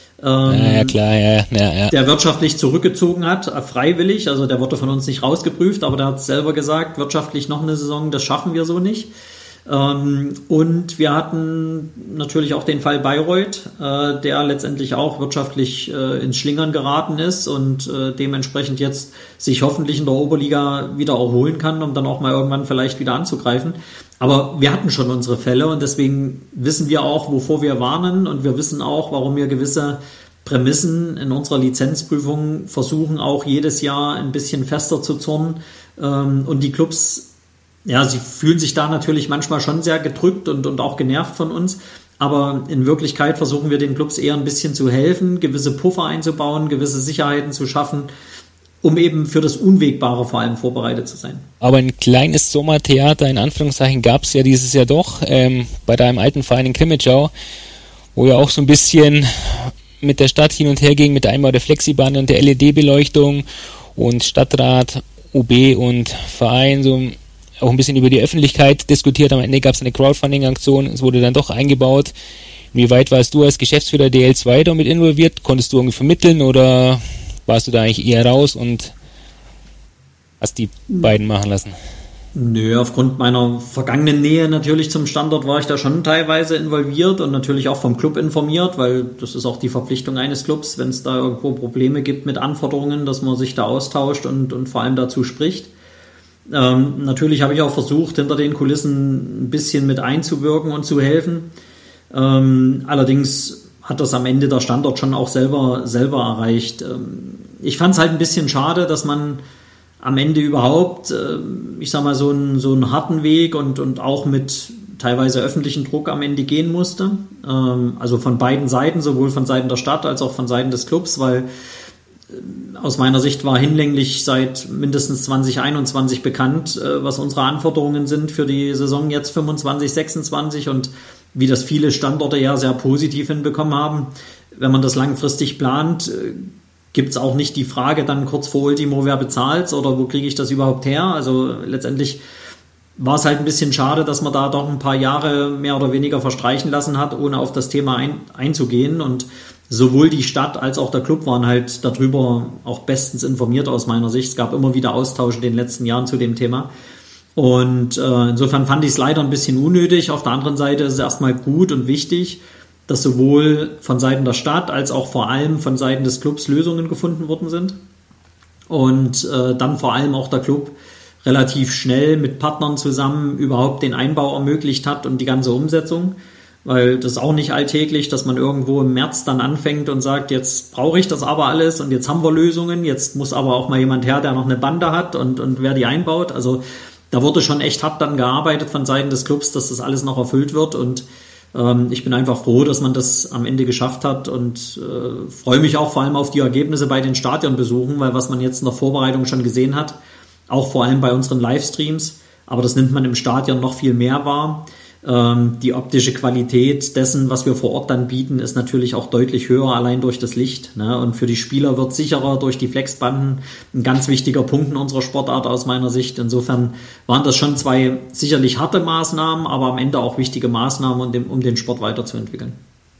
der wirtschaftlich zurückgezogen hat, freiwillig, also der wurde von uns nicht rausgeprüft, aber der hat selber gesagt, wirtschaftlich noch eine Saison, das schaffen wir so nicht. Und wir hatten natürlich auch den Fall Bayreuth, der letztendlich auch wirtschaftlich ins Schlingern geraten ist und dementsprechend jetzt sich hoffentlich in der Oberliga wieder erholen kann, um dann auch mal irgendwann vielleicht wieder anzugreifen. Aber wir hatten schon unsere Fälle und deswegen wissen wir auch, wovor wir warnen und wir wissen auch, warum wir gewisse Prämissen in unserer Lizenzprüfung versuchen, auch jedes Jahr ein bisschen fester zu zurren. Und die Clubs, ja, sie fühlen sich da natürlich manchmal schon sehr gedrückt und auch genervt von uns. Aber in Wirklichkeit versuchen wir den Clubs eher ein bisschen zu helfen, gewisse Puffer einzubauen, gewisse Sicherheiten zu schaffen, um eben für das Unwegbare vor allem vorbereitet zu sein. Aber ein kleines Sommertheater, in Anführungszeichen, gab es ja dieses Jahr doch bei deinem alten Verein in Krimitschau, wo ja auch so ein bisschen mit der Stadt hin und her ging, mit der Einbau der Flexibahn und der LED-Beleuchtung und Stadtrat, UB und Verein so auch ein bisschen über die Öffentlichkeit diskutiert. Am Ende gab es eine Crowdfunding-Aktion, es wurde dann doch eingebaut. Wie weit warst du als Geschäftsführer DL2 damit involviert? Konntest du irgendwie vermitteln oder warst du da eigentlich eher raus und hast die beiden machen lassen? Nö, aufgrund meiner vergangenen Nähe natürlich zum Standort war ich da schon teilweise involviert und natürlich auch vom Club informiert, weil das ist auch die Verpflichtung eines Clubs, wenn es da irgendwo Probleme gibt mit Anforderungen, dass man sich da austauscht und vor allem dazu spricht. Natürlich habe ich auch versucht, hinter den Kulissen ein bisschen mit einzuwirken und zu helfen. Allerdings hat das am Ende der Standort schon auch selber erreicht. Ich fand es halt ein bisschen schade, dass man am Ende überhaupt, ich sag mal, so einen harten Weg und auch mit teilweise öffentlichen Druck am Ende gehen musste. Also von beiden Seiten, sowohl von Seiten der Stadt als auch von Seiten des Clubs, weil aus meiner Sicht war hinlänglich seit mindestens 2021 bekannt, was unsere Anforderungen sind für die Saison jetzt 25, 26 und wie das viele Standorte ja sehr positiv hinbekommen haben. Wenn man das langfristig plant, gibt es auch nicht die Frage dann kurz vor Ultimo, wer bezahlt oder wo kriege ich das überhaupt her? Also letztendlich war es halt ein bisschen schade, dass man da doch ein paar Jahre mehr oder weniger verstreichen lassen hat, ohne auf das Thema einzugehen. Und sowohl die Stadt als auch der Club waren halt darüber auch bestens informiert aus meiner Sicht. Es gab immer wieder Austausch in den letzten Jahren zu dem Thema. Und insofern fand ich es leider ein bisschen unnötig. Auf der anderen Seite ist es erstmal gut und wichtig, dass sowohl von Seiten der Stadt als auch vor allem von Seiten des Clubs Lösungen gefunden worden sind. Und dann vor allem auch der Club relativ schnell mit Partnern zusammen überhaupt den Einbau ermöglicht hat und die ganze Umsetzung. Weil das ist auch nicht alltäglich, dass man irgendwo im März dann anfängt und sagt, jetzt brauche ich das aber alles und jetzt haben wir Lösungen, jetzt muss aber auch mal jemand her, der noch eine Bande hat und wer die einbaut. Also da wurde schon echt hart dann gearbeitet von Seiten des Clubs, dass das alles noch erfüllt wird und ich bin einfach froh, dass man das am Ende geschafft hat und freue mich auch vor allem auf die Ergebnisse bei den Stadionbesuchen, weil was man jetzt in der Vorbereitung schon gesehen hat, auch vor allem bei unseren Livestreams, aber das nimmt man im Stadion noch viel mehr wahr. Die optische Qualität dessen, was wir vor Ort dann bieten, ist natürlich auch deutlich höher, allein durch das Licht. Ne? Und für die Spieler wird sicherer durch die Flexbanden ein ganz wichtiger Punkt in unserer Sportart aus meiner Sicht. Insofern waren das schon zwei sicherlich harte Maßnahmen, aber am Ende auch wichtige Maßnahmen, um den Sport weiterzuentwickeln.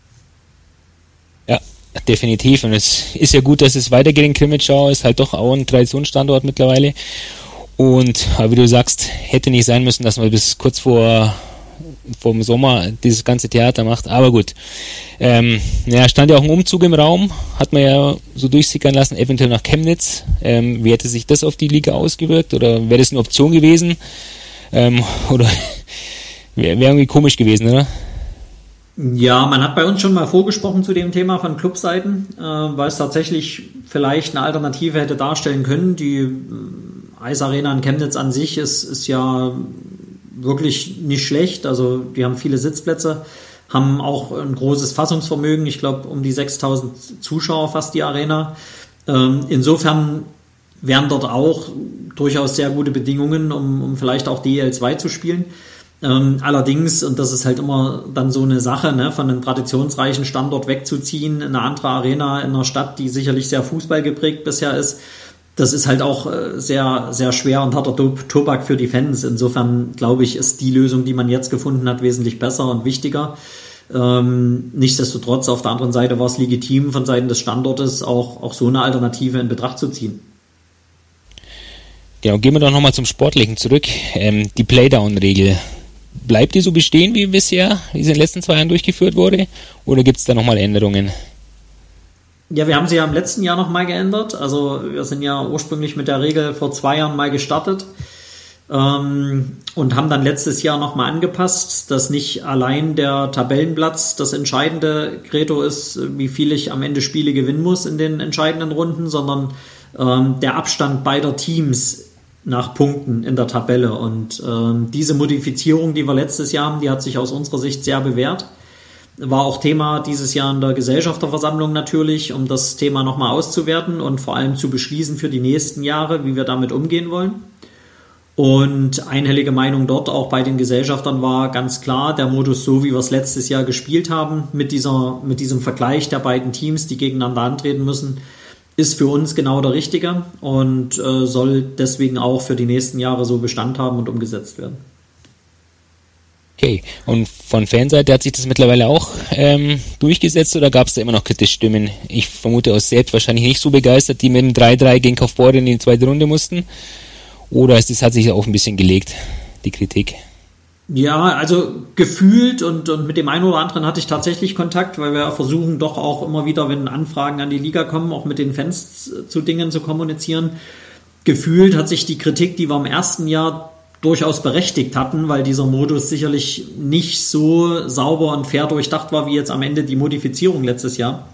Ja, definitiv. Und es ist ja gut, dass es weitergeht in Krimitschau. Ist halt doch auch ein Traditionsstandort mittlerweile. Und wie du sagst, hätte nicht sein müssen, dass man bis kurz vor dem Sommer dieses ganze Theater macht, aber gut. Stand ja auch ein Umzug im Raum, hat man ja so durchsickern lassen, eventuell nach Chemnitz. Wie hätte sich das auf die Liga ausgewirkt oder wäre das eine Option gewesen? Oder wäre irgendwie komisch gewesen, oder? Ja, man hat bei uns schon mal vorgesprochen zu dem Thema von Clubseiten, weil es tatsächlich vielleicht eine Alternative hätte darstellen können. Die Eisarena in Chemnitz an sich ist ja wirklich nicht schlecht, also die haben viele Sitzplätze, haben auch ein großes Fassungsvermögen, ich glaube um die 6.000 Zuschauer fast die Arena. Insofern wären dort auch durchaus sehr gute Bedingungen, um vielleicht auch DL2 zu spielen. Allerdings, und das ist halt immer dann so eine Sache, ne, von einem traditionsreichen Standort wegzuziehen, in eine andere Arena in einer Stadt, die sicherlich sehr Fußball geprägt bisher ist, das ist halt auch sehr, sehr schwer und harter Tobak für die Fans. Insofern, glaube ich, ist die Lösung, die man jetzt gefunden hat, wesentlich besser und wichtiger. Nichtsdestotrotz, auf der anderen Seite war es legitim, von Seiten des Standortes auch so eine Alternative in Betracht zu ziehen. Genau, gehen wir doch nochmal zum Sportlichen zurück. Die Playdown-Regel, bleibt die so bestehen wie bisher, wie sie in den letzten 2 Jahren durchgeführt wurde? Oder gibt es da nochmal Änderungen? Ja, wir haben sie ja im letzten Jahr nochmal geändert. Also wir sind ja ursprünglich mit der Regel vor 2 Jahren mal gestartet und haben dann letztes Jahr nochmal angepasst, dass nicht allein der Tabellenplatz das entscheidende Credo ist, wie viel ich am Ende Spiele gewinnen muss in den entscheidenden Runden, sondern der Abstand beider Teams nach Punkten in der Tabelle. Und diese Modifizierung, die wir letztes Jahr haben, die hat sich aus unserer Sicht sehr bewährt. War auch Thema dieses Jahr in der Gesellschafterversammlung natürlich, um das Thema nochmal auszuwerten und vor allem zu beschließen für die nächsten Jahre, wie wir damit umgehen wollen. Und einhellige Meinung dort auch bei den Gesellschaftern war ganz klar, der Modus, so wie wir es letztes Jahr gespielt haben, mit diesem Vergleich der beiden Teams, die gegeneinander antreten müssen, ist für uns genau der richtige und soll deswegen auch für die nächsten Jahre so Bestand haben und umgesetzt werden. Okay, und von Fanseite hat sich das mittlerweile auch durchgesetzt oder gab es da immer noch kritische Stimmen? Ich vermute aus selbst wahrscheinlich nicht so begeistert, die mit dem 3-3 gegen Kaufbeuren in die zweite Runde mussten. Oder hat sich auch ein bisschen gelegt, die Kritik? Ja, also gefühlt und mit dem einen oder anderen hatte ich tatsächlich Kontakt, weil wir versuchen doch auch immer wieder, wenn Anfragen an die Liga kommen, auch mit den Fans zu Dingen zu kommunizieren. Gefühlt hat sich die Kritik, die wir im ersten Jahr durchaus berechtigt hatten, weil dieser Modus sicherlich nicht so sauber und fair durchdacht war, wie jetzt am Ende die Modifizierung letztes Jahr.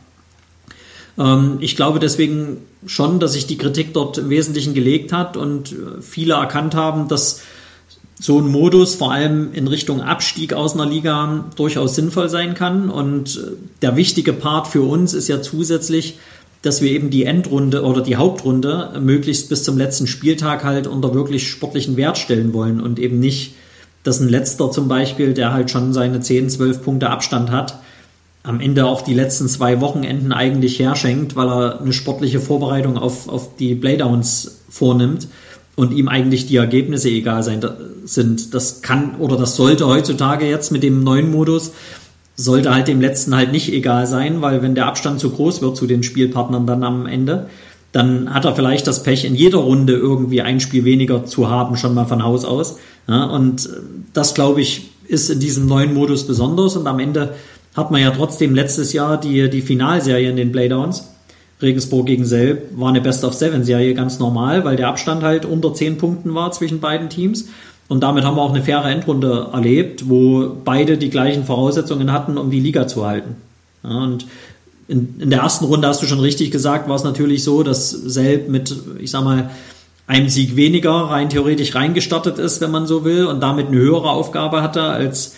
Ich glaube deswegen schon, dass sich die Kritik dort im Wesentlichen gelegt hat und viele erkannt haben, dass so ein Modus vor allem in Richtung Abstieg aus einer Liga durchaus sinnvoll sein kann. Und der wichtige Part für uns ist ja zusätzlich, dass wir eben die Endrunde oder die Hauptrunde möglichst bis zum letzten Spieltag halt unter wirklich sportlichen Wert stellen wollen und eben nicht, dass ein Letzter zum Beispiel, der halt schon seine 10, 12 Punkte Abstand hat, am Ende auch die letzten 2 Wochenenden eigentlich herschenkt, weil er eine sportliche Vorbereitung auf die Playdowns vornimmt und ihm eigentlich die Ergebnisse egal sind. Das kann oder das sollte heutzutage jetzt mit dem neuen Modus sollte halt dem Letzten halt nicht egal sein, weil wenn der Abstand zu groß wird zu den Spielpartnern dann am Ende, dann hat er vielleicht das Pech, in jeder Runde irgendwie ein Spiel weniger zu haben, schon mal von Haus aus. Ja, und das, glaube ich, ist in diesem neuen Modus besonders. Und am Ende hat man ja trotzdem letztes Jahr die Finalserie in den Playdowns. Regensburg gegen Selb war eine Best-of-7-Serie ganz normal, weil der Abstand halt unter 10 Punkten war zwischen beiden Teams. Und damit haben wir auch eine faire Endrunde erlebt, wo beide die gleichen Voraussetzungen hatten, um die Liga zu halten. Ja, und in der ersten Runde, hast du schon richtig gesagt, war es natürlich so, dass Selb mit, ich sag mal, einem Sieg weniger rein theoretisch reingestartet ist, wenn man so will, und damit eine höhere Aufgabe hatte als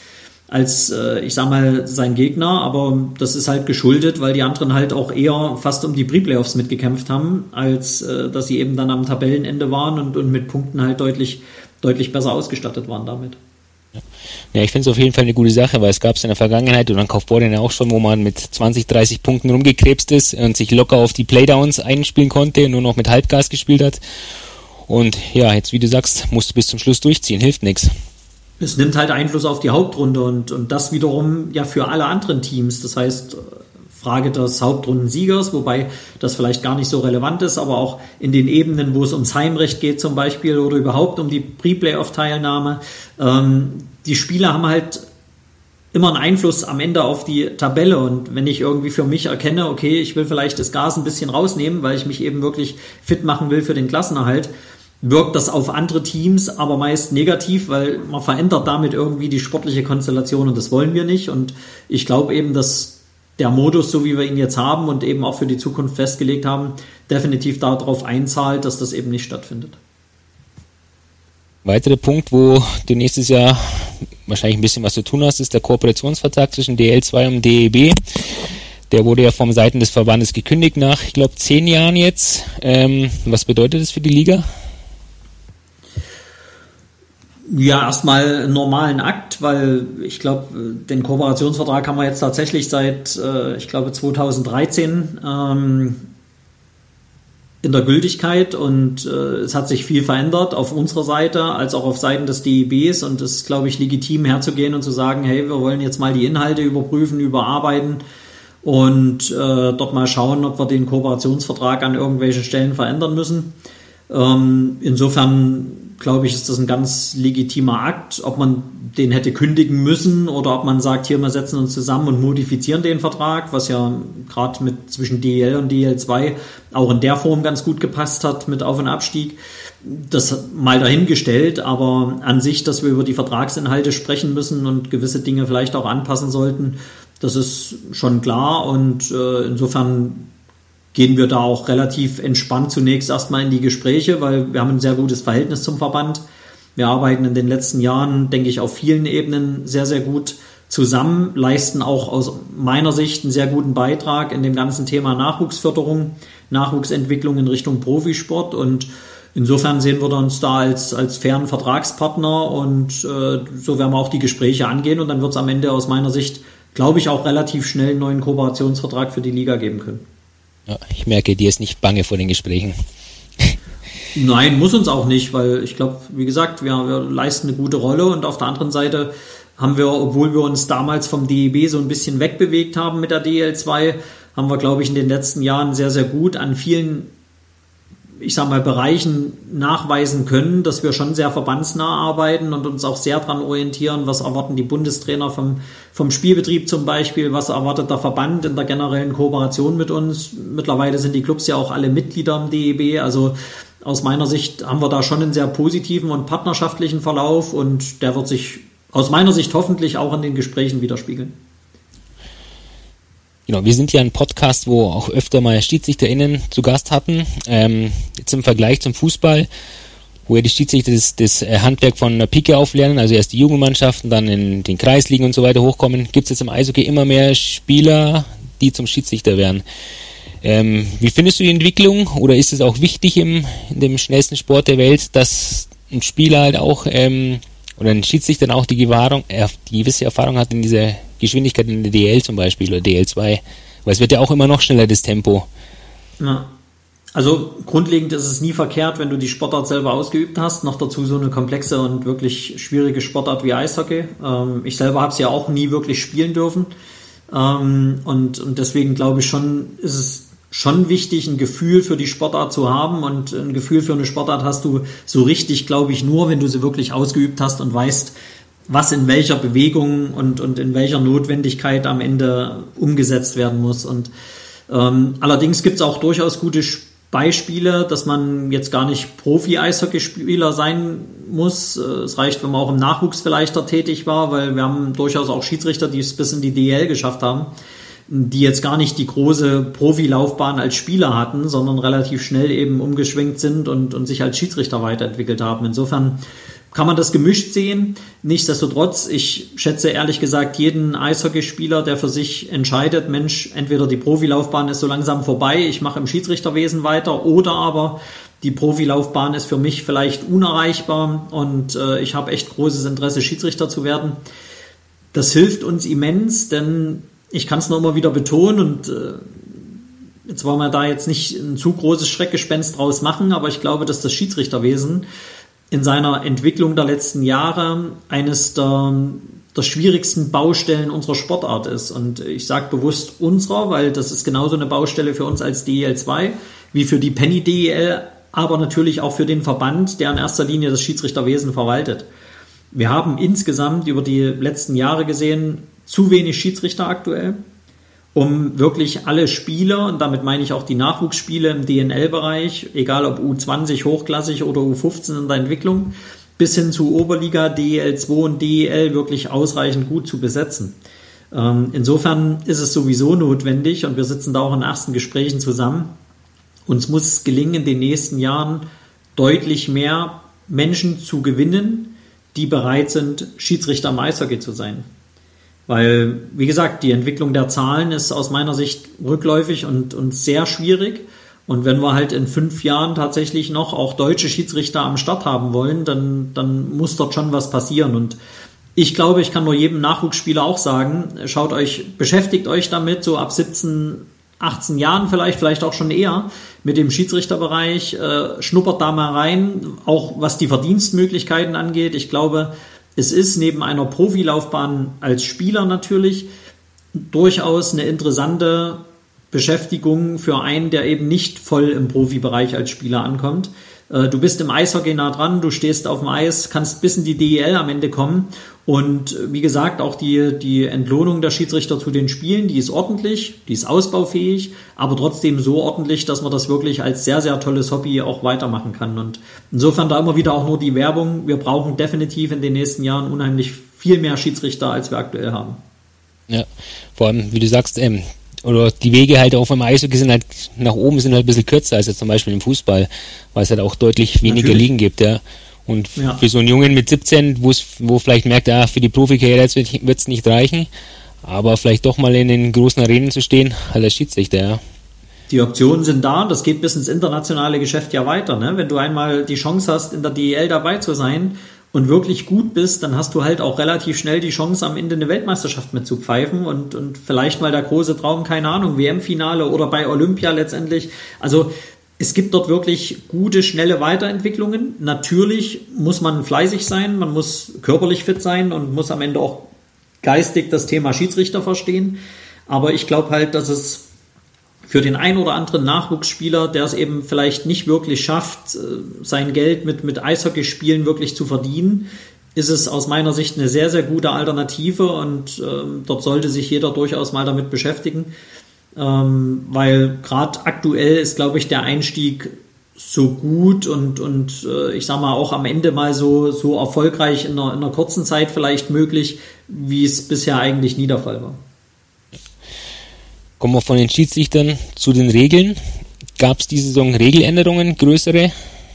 ich sag mal, sein Gegner. Aber das ist halt geschuldet, weil die anderen halt auch eher fast um die Pre-Playoffs mitgekämpft haben, als dass sie eben dann am Tabellenende waren und mit Punkten halt deutlich besser ausgestattet waren damit. Ja, ich finde es auf jeden Fall eine gute Sache, weil es gab es in der Vergangenheit und dann Kaufbeuren ja auch schon, wo man mit 20, 30 Punkten rumgekrebst ist und sich locker auf die Playdowns einspielen konnte, nur noch mit Halbgas gespielt hat. Und ja, jetzt wie du sagst, musst du bis zum Schluss durchziehen, hilft nichts. Es nimmt halt Einfluss auf die Hauptrunde und das wiederum ja für alle anderen Teams. Das heißt, Frage des Hauptrundensiegers, wobei das vielleicht gar nicht so relevant ist, aber auch in den Ebenen, wo es ums Heimrecht geht zum Beispiel oder überhaupt um die Pre-Playoff-Teilnahme. Die Spieler haben halt immer einen Einfluss am Ende auf die Tabelle, und wenn ich irgendwie für mich erkenne, okay, ich will vielleicht das Gas ein bisschen rausnehmen, weil ich mich eben wirklich fit machen will für den Klassenerhalt, wirkt das auf andere Teams aber meist negativ, weil man verändert damit irgendwie die sportliche Konstellation und das wollen wir nicht. Und ich glaube eben, dass der Modus, so wie wir ihn jetzt haben und eben auch für die Zukunft festgelegt haben, definitiv darauf einzahlt, dass das eben nicht stattfindet. Weiterer Punkt, wo du nächstes Jahr wahrscheinlich ein bisschen was zu tun hast, ist der Kooperationsvertrag zwischen DL2 und DEB. Der wurde ja von Seiten des Verbandes gekündigt nach, ich glaube, 10 Jahren jetzt. Was bedeutet das für die Liga? Ja, erstmal einen normalen Akt, weil ich glaube, den Kooperationsvertrag haben wir jetzt tatsächlich seit, ich glaube, 2013 in der Gültigkeit, und es hat sich viel verändert auf unserer Seite als auch auf Seiten des DEBs, und es ist, glaube ich, legitim herzugehen und zu sagen, hey, wir wollen jetzt mal die Inhalte überprüfen, überarbeiten und dort mal schauen, ob wir den Kooperationsvertrag an irgendwelchen Stellen verändern müssen. Insofern glaube ich, ist das ein ganz legitimer Akt. Ob man den hätte kündigen müssen oder ob man sagt, hier, wir setzen uns zusammen und modifizieren den Vertrag, was ja gerade mit zwischen DEL und DEL2 auch in der Form ganz gut gepasst hat mit Auf- und Abstieg, das mal dahingestellt. Aber an sich, dass wir über die Vertragsinhalte sprechen müssen und gewisse Dinge vielleicht auch anpassen sollten, das ist schon klar, und insofern gehen wir da auch relativ entspannt zunächst erstmal in die Gespräche, weil wir haben ein sehr gutes Verhältnis zum Verband. Wir arbeiten in den letzten Jahren, denke ich, auf vielen Ebenen sehr, sehr gut zusammen, leisten auch aus meiner Sicht einen sehr guten Beitrag in dem ganzen Thema Nachwuchsförderung, Nachwuchsentwicklung in Richtung Profisport, und insofern sehen wir uns da als fairen Vertragspartner, und so werden wir auch die Gespräche angehen, und dann wird es am Ende aus meiner Sicht, glaube ich, auch relativ schnell einen neuen Kooperationsvertrag für die Liga geben können. Ja, ich merke, dir ist nicht bange vor den Gesprächen. Nein, muss uns auch nicht, weil ich glaube, wie gesagt, wir leisten eine gute Rolle, und auf der anderen Seite haben wir, obwohl wir uns damals vom DEB so ein bisschen wegbewegt haben mit der DEL2, haben wir, glaube ich, in den letzten Jahren sehr, sehr gut an vielen, ich sag mal, Bereichen nachweisen können, dass wir schon sehr verbandsnah arbeiten und uns auch sehr daran orientieren, was erwarten die Bundestrainer vom Spielbetrieb zum Beispiel, was erwartet der Verband in der generellen Kooperation mit uns. Mittlerweile sind die Clubs ja auch alle Mitglieder im DEB, also aus meiner Sicht haben wir da schon einen sehr positiven und partnerschaftlichen Verlauf, und der wird sich aus meiner Sicht hoffentlich auch in den Gesprächen widerspiegeln. Genau, wir sind ja ein Podcast, wo auch öfter mal SchiedsrichterInnen zu Gast hatten. Jetzt im Vergleich zum Fußball, wo ja die Schiedsrichter das Handwerk von der Pike auflernen, also erst die Jugendmannschaften, dann in den Kreisligen und so weiter hochkommen, gibt es jetzt im Eishockey immer mehr Spieler, die zum Schiedsrichter werden. Wie findest du die Entwicklung, oder ist es auch wichtig in dem schnellsten Sport der Welt, dass ein Spieler halt auch oder ein Schiedsrichter dann auch die gewisse Erfahrung hat in dieser Geschwindigkeit in der DL zum Beispiel oder DL2, weil es wird ja auch immer noch schneller, das Tempo. Ja. Also grundlegend ist es nie verkehrt, wenn du die Sportart selber ausgeübt hast, noch dazu so eine komplexe und wirklich schwierige Sportart wie Eishockey. Ich selber habe es ja auch nie wirklich spielen dürfen, und deswegen glaube ich schon, ist es schon wichtig, ein Gefühl für die Sportart zu haben, und ein Gefühl für eine Sportart hast du so richtig, glaube ich, nur, wenn du sie wirklich ausgeübt hast und weißt, was in welcher Bewegung und in welcher Notwendigkeit am Ende umgesetzt werden muss. Und allerdings gibt es auch durchaus gute Beispiele, dass man jetzt gar nicht Profi-Eishockeyspieler sein muss. Es reicht, wenn man auch im Nachwuchs vielleicht da tätig war, weil wir haben durchaus auch Schiedsrichter, die es bis in die DL geschafft haben, die jetzt gar nicht die große Profilaufbahn als Spieler hatten, sondern relativ schnell eben umgeschwenkt sind und sich als Schiedsrichter weiterentwickelt haben. Insofern kann man das gemischt sehen. Nichtsdestotrotz, ich schätze ehrlich gesagt jeden Eishockeyspieler, der für sich entscheidet, Mensch, entweder die Profilaufbahn ist so langsam vorbei, ich mache im Schiedsrichterwesen weiter, oder aber die Profilaufbahn ist für mich vielleicht unerreichbar und ich habe echt großes Interesse, Schiedsrichter zu werden. Das hilft uns immens, denn ich kann es nur immer wieder betonen, und jetzt wollen wir da jetzt nicht ein zu großes Schreckgespenst draus machen, aber ich glaube, dass das Schiedsrichterwesen in seiner Entwicklung der letzten Jahre eines der schwierigsten Baustellen unserer Sportart ist. Und ich sage bewusst unserer, weil das ist genauso eine Baustelle für uns als DEL2 wie für die Penny DEL, aber natürlich auch für den Verband, der in erster Linie das Schiedsrichterwesen verwaltet. Wir haben insgesamt über die letzten Jahre gesehen zu wenig Schiedsrichter aktuell, um wirklich alle Spieler, und damit meine ich auch die Nachwuchsspiele im DNL-Bereich, egal ob U20 hochklassig oder U15 in der Entwicklung, bis hin zu Oberliga, DEL2 und DEL wirklich ausreichend gut zu besetzen. Insofern ist es sowieso notwendig, und wir sitzen da auch in ersten Gesprächen zusammen, uns muss es gelingen, in den nächsten Jahren deutlich mehr Menschen zu gewinnen, die bereit sind, Schiedsrichter im Eishockey zu sein. Weil, wie gesagt, die Entwicklung der Zahlen ist aus meiner Sicht rückläufig und sehr schwierig. Und wenn wir halt in 5 Jahren tatsächlich noch auch deutsche Schiedsrichter am Start haben wollen, dann muss dort schon was passieren. Und ich glaube, ich kann nur jedem Nachwuchsspieler auch sagen, beschäftigt euch damit, so ab 17, 18 Jahren vielleicht auch schon eher mit dem Schiedsrichterbereich, schnuppert da mal rein, auch was die Verdienstmöglichkeiten angeht. Ich glaube, es ist neben einer Profilaufbahn als Spieler natürlich durchaus eine interessante Beschäftigung für einen, der eben nicht voll im Profibereich als Spieler ankommt. Du bist im Eishockey nah dran, du stehst auf dem Eis, kannst bis in die DEL am Ende kommen. Und wie gesagt, auch die Entlohnung der Schiedsrichter zu den Spielen, die ist ordentlich, die ist ausbaufähig, aber trotzdem so ordentlich, dass man das wirklich als sehr, sehr tolles Hobby auch weitermachen kann. Und insofern da immer wieder auch nur die Werbung, wir brauchen definitiv in den nächsten Jahren unheimlich viel mehr Schiedsrichter, als wir aktuell haben. Ja, vor allem, wie du sagst, oder die Wege halt auch im Eishockey sind halt nach oben sind halt ein bisschen kürzer als jetzt zum Beispiel im Fußball, weil es halt auch deutlich weniger Ligen gibt, ja. Und für so einen Jungen mit 17, wo vielleicht merkt, für die Profikarriere wird es nicht reichen, aber vielleicht doch mal in den großen Arenen zu stehen, als Schiedsrichter, ja. Die Optionen sind da, das geht bis ins internationale Geschäft ja weiter, ne? Wenn du einmal die Chance hast, in der DEL dabei zu sein und wirklich gut bist, dann hast du halt auch relativ schnell die Chance, am Ende eine Weltmeisterschaft mitzupfeifen und vielleicht mal der große Traum, keine Ahnung, WM-Finale oder bei Olympia letztendlich. Also es gibt dort wirklich gute, schnelle Weiterentwicklungen. Natürlich muss man fleißig sein, man muss körperlich fit sein und muss am Ende auch geistig das Thema Schiedsrichter verstehen. Aber ich glaube halt, dass es für den einen oder anderen Nachwuchsspieler, der es eben vielleicht nicht wirklich schafft, sein Geld mit Eishockeyspielen wirklich zu verdienen, ist es aus meiner Sicht eine sehr, sehr gute Alternative und dort sollte sich jeder durchaus mal damit beschäftigen, weil gerade aktuell ist, glaube ich, der Einstieg so gut und ich sag mal auch am Ende mal so erfolgreich in einer kurzen Zeit vielleicht möglich, wie es bisher eigentlich nie der Fall war. Kommen wir von den Schiedsrichtern zu den Regeln. Gab es diese Saison Regeländerungen, größere?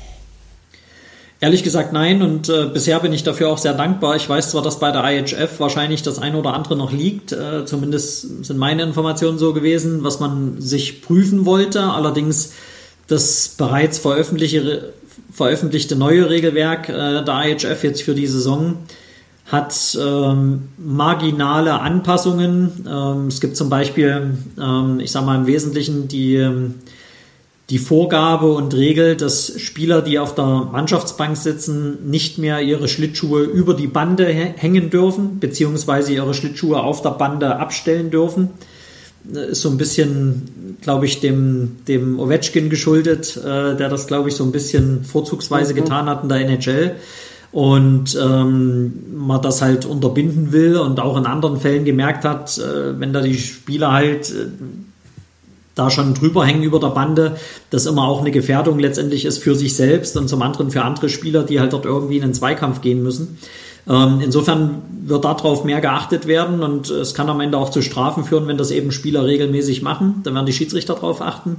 Ehrlich gesagt nein und bisher bin ich dafür auch sehr dankbar. Ich weiß zwar, dass bei der IHF wahrscheinlich das eine oder andere noch liegt, zumindest sind meine Informationen so gewesen, was man sich prüfen wollte. Allerdings das bereits veröffentlichte neue Regelwerk der IHF jetzt für die Saison hat marginale Anpassungen. Es gibt zum Beispiel, ich sage mal im Wesentlichen die Vorgabe und Regel, dass Spieler, die auf der Mannschaftsbank sitzen, nicht mehr ihre Schlittschuhe über die Bande hängen dürfen, beziehungsweise ihre Schlittschuhe auf der Bande abstellen dürfen. Ist so ein bisschen, glaube ich, dem Ovechkin geschuldet, der das, glaube ich, so ein bisschen vorzugsweise getan hat in der NHL. Und man das halt unterbinden will und auch in anderen Fällen gemerkt hat, wenn da die Spieler halt da schon drüber hängen über der Bande, das immer auch eine Gefährdung letztendlich ist für sich selbst und zum anderen für andere Spieler, die halt dort irgendwie in einen Zweikampf gehen müssen. Insofern wird darauf mehr geachtet werden und es kann am Ende auch zu Strafen führen, wenn das eben Spieler regelmäßig machen. Dann werden die Schiedsrichter darauf achten.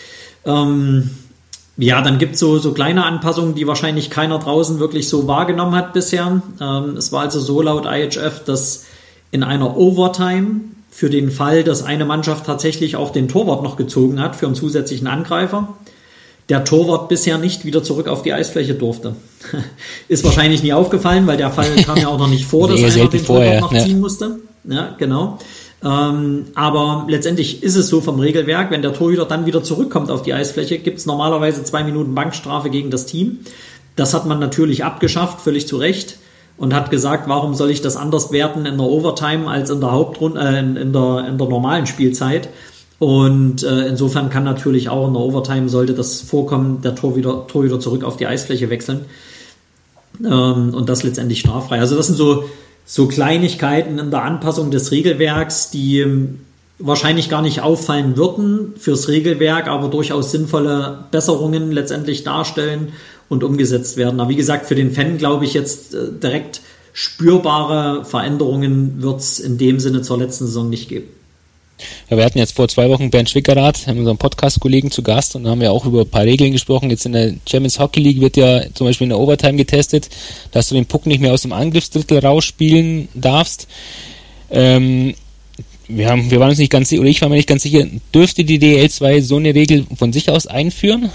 Ja, dann gibt es so kleine Anpassungen, die wahrscheinlich keiner draußen wirklich so wahrgenommen hat bisher. Es war also so laut IHF, dass in einer Overtime für den Fall, dass eine Mannschaft tatsächlich auch den Torwart noch gezogen hat für einen zusätzlichen Angreifer, der Torwart bisher nicht wieder zurück auf die Eisfläche durfte. Ist wahrscheinlich nie aufgefallen, weil der Fall kam ja auch noch nicht vor, dass einer den Torwart noch ziehen musste. Ja, genau. Aber letztendlich ist es so vom Regelwerk, wenn der Torhüter dann wieder zurückkommt auf die Eisfläche, gibt es normalerweise 2 Minuten Bankstrafe gegen das Team. Das hat man natürlich abgeschafft, völlig zu Recht, und hat gesagt, warum soll ich das anders werten in der Overtime als in der Hauptrunde, in der normalen Spielzeit. Und insofern kann natürlich auch in der Overtime, sollte das vorkommen, der Torhüter zurück auf die Eisfläche wechseln. Und das letztendlich straffrei. Also das sind so Kleinigkeiten in der Anpassung des Regelwerks, die wahrscheinlich gar nicht auffallen würden fürs Regelwerk, aber durchaus sinnvolle Besserungen letztendlich darstellen und umgesetzt werden. Aber wie gesagt, für den Fan glaube ich jetzt direkt spürbare Veränderungen wird es in dem Sinne zur letzten Saison nicht geben. Ja, wir hatten jetzt vor 2 Wochen Bernd Schwickerath, unseren Podcast-Kollegen, zu Gast und haben ja auch über ein paar Regeln gesprochen. Jetzt in der Champions Hockey League wird ja zum Beispiel in der Overtime getestet, dass du den Puck nicht mehr aus dem Angriffsdrittel rausspielen darfst. Wir waren uns nicht ganz sicher, oder ich war mir nicht ganz sicher, dürfte die DEL 2 so eine Regel von sich aus einführen?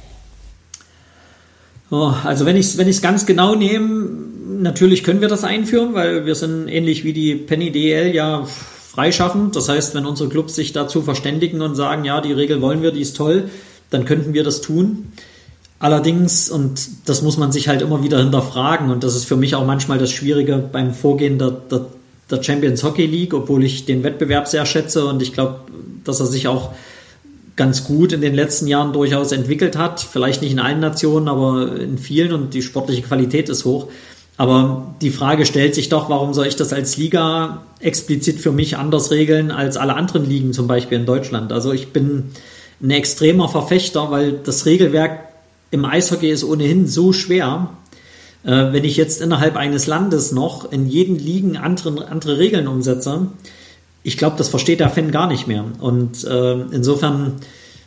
Also wenn ich es ganz genau nehme, natürlich können wir das einführen, weil wir sind ähnlich wie die Penny DEL ja freischaffend. Das heißt, wenn unsere Clubs sich dazu verständigen und sagen, ja, die Regel wollen wir, die ist toll, dann könnten wir das tun. Allerdings, und das muss man sich halt immer wieder hinterfragen, und das ist für mich auch manchmal das Schwierige beim Vorgehen der Champions Hockey League, obwohl ich den Wettbewerb sehr schätze und ich glaube, dass er sich auch ganz gut in den letzten Jahren durchaus entwickelt hat. Vielleicht nicht in allen Nationen, aber in vielen, und die sportliche Qualität ist hoch. Aber die Frage stellt sich doch, warum soll ich das als Liga explizit für mich anders regeln als alle anderen Ligen, zum Beispiel in Deutschland? Also ich bin ein extremer Verfechter, weil das Regelwerk im Eishockey ist ohnehin so schwer. Wenn ich jetzt innerhalb eines Landes noch in jeden Ligen andere Regeln umsetze, ich glaube, das versteht der Fan gar nicht mehr. Und insofern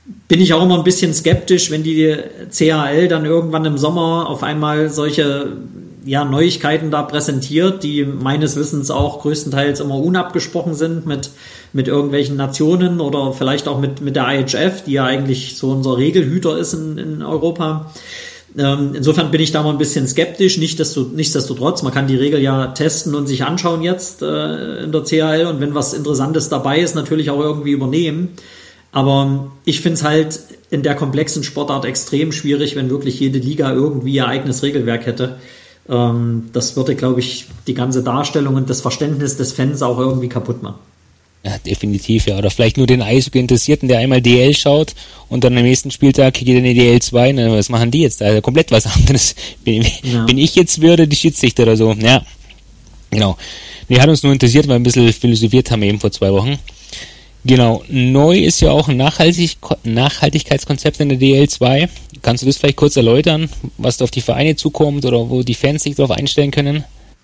bin ich auch immer ein bisschen skeptisch, wenn die CHL dann irgendwann im Sommer auf einmal solche Neuigkeiten da präsentiert, die meines Wissens auch größtenteils immer unabgesprochen sind mit irgendwelchen Nationen oder vielleicht auch mit der IHF, die ja eigentlich so unser Regelhüter ist in Europa. Insofern bin ich da mal ein bisschen skeptisch. Nichtsdestotrotz, man kann die Regel ja testen und sich anschauen jetzt in der CHL und wenn was Interessantes dabei ist, natürlich auch irgendwie übernehmen. Aber ich finde es halt in der komplexen Sportart extrem schwierig, wenn wirklich jede Liga irgendwie ihr eigenes Regelwerk hätte. Das würde, glaube ich, die ganze Darstellung und das Verständnis des Fans auch irgendwie kaputt machen. Ja, definitiv, ja. Oder vielleicht nur den Eishockey-Interessierten, der einmal DL schaut und dann am nächsten Spieltag geht er in die DL 2. Na, was machen die jetzt? Also komplett was anderes. Bin ich jetzt oder die Schiedsrichter oder so? Ja, genau. Nee, hat uns nur interessiert, weil wir ein bisschen philosophiert haben eben vor 2 Wochen. Genau, neu ist ja auch ein Nachhaltigkeitskonzept in der DL2. Kannst du das vielleicht kurz erläutern, was da auf die Vereine zukommt oder wo die Fans sich darauf einstellen können?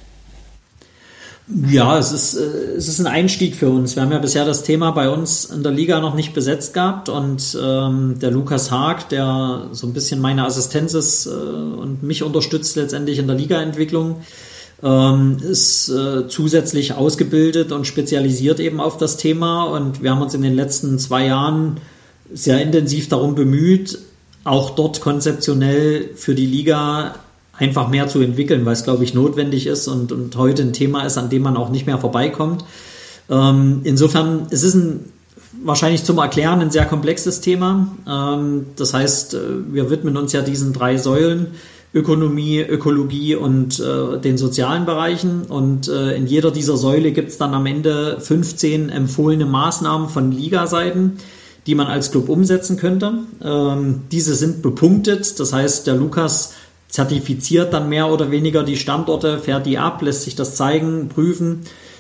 Ja, es ist ein Einstieg für uns. Wir haben ja bisher das Thema bei uns in der Liga noch nicht besetzt gehabt und der Lukas Haag, der so ein bisschen meine Assistenz ist und mich unterstützt letztendlich in der Ligaentwicklung, ist zusätzlich ausgebildet und spezialisiert eben auf das Thema und wir haben uns in den letzten 2 Jahren sehr intensiv darum bemüht, auch dort konzeptionell für die Liga einfach mehr zu entwickeln, weil es, glaube ich, notwendig ist und heute ein Thema ist, an dem man auch nicht mehr vorbeikommt. Insofern, es ist wahrscheinlich zum Erklären ein sehr komplexes Thema. Das heißt, wir widmen uns ja diesen 3 Säulen, Ökonomie, Ökologie und den sozialen Bereichen. Und in jeder dieser Säule gibt es dann am Ende 15 empfohlene Maßnahmen von Ligaseiten, die man als Club umsetzen könnte. Diese sind bepunktet, das heißt, der Lukas zertifiziert dann mehr oder weniger die Standorte, fährt die ab, lässt sich das zeigen, prüfen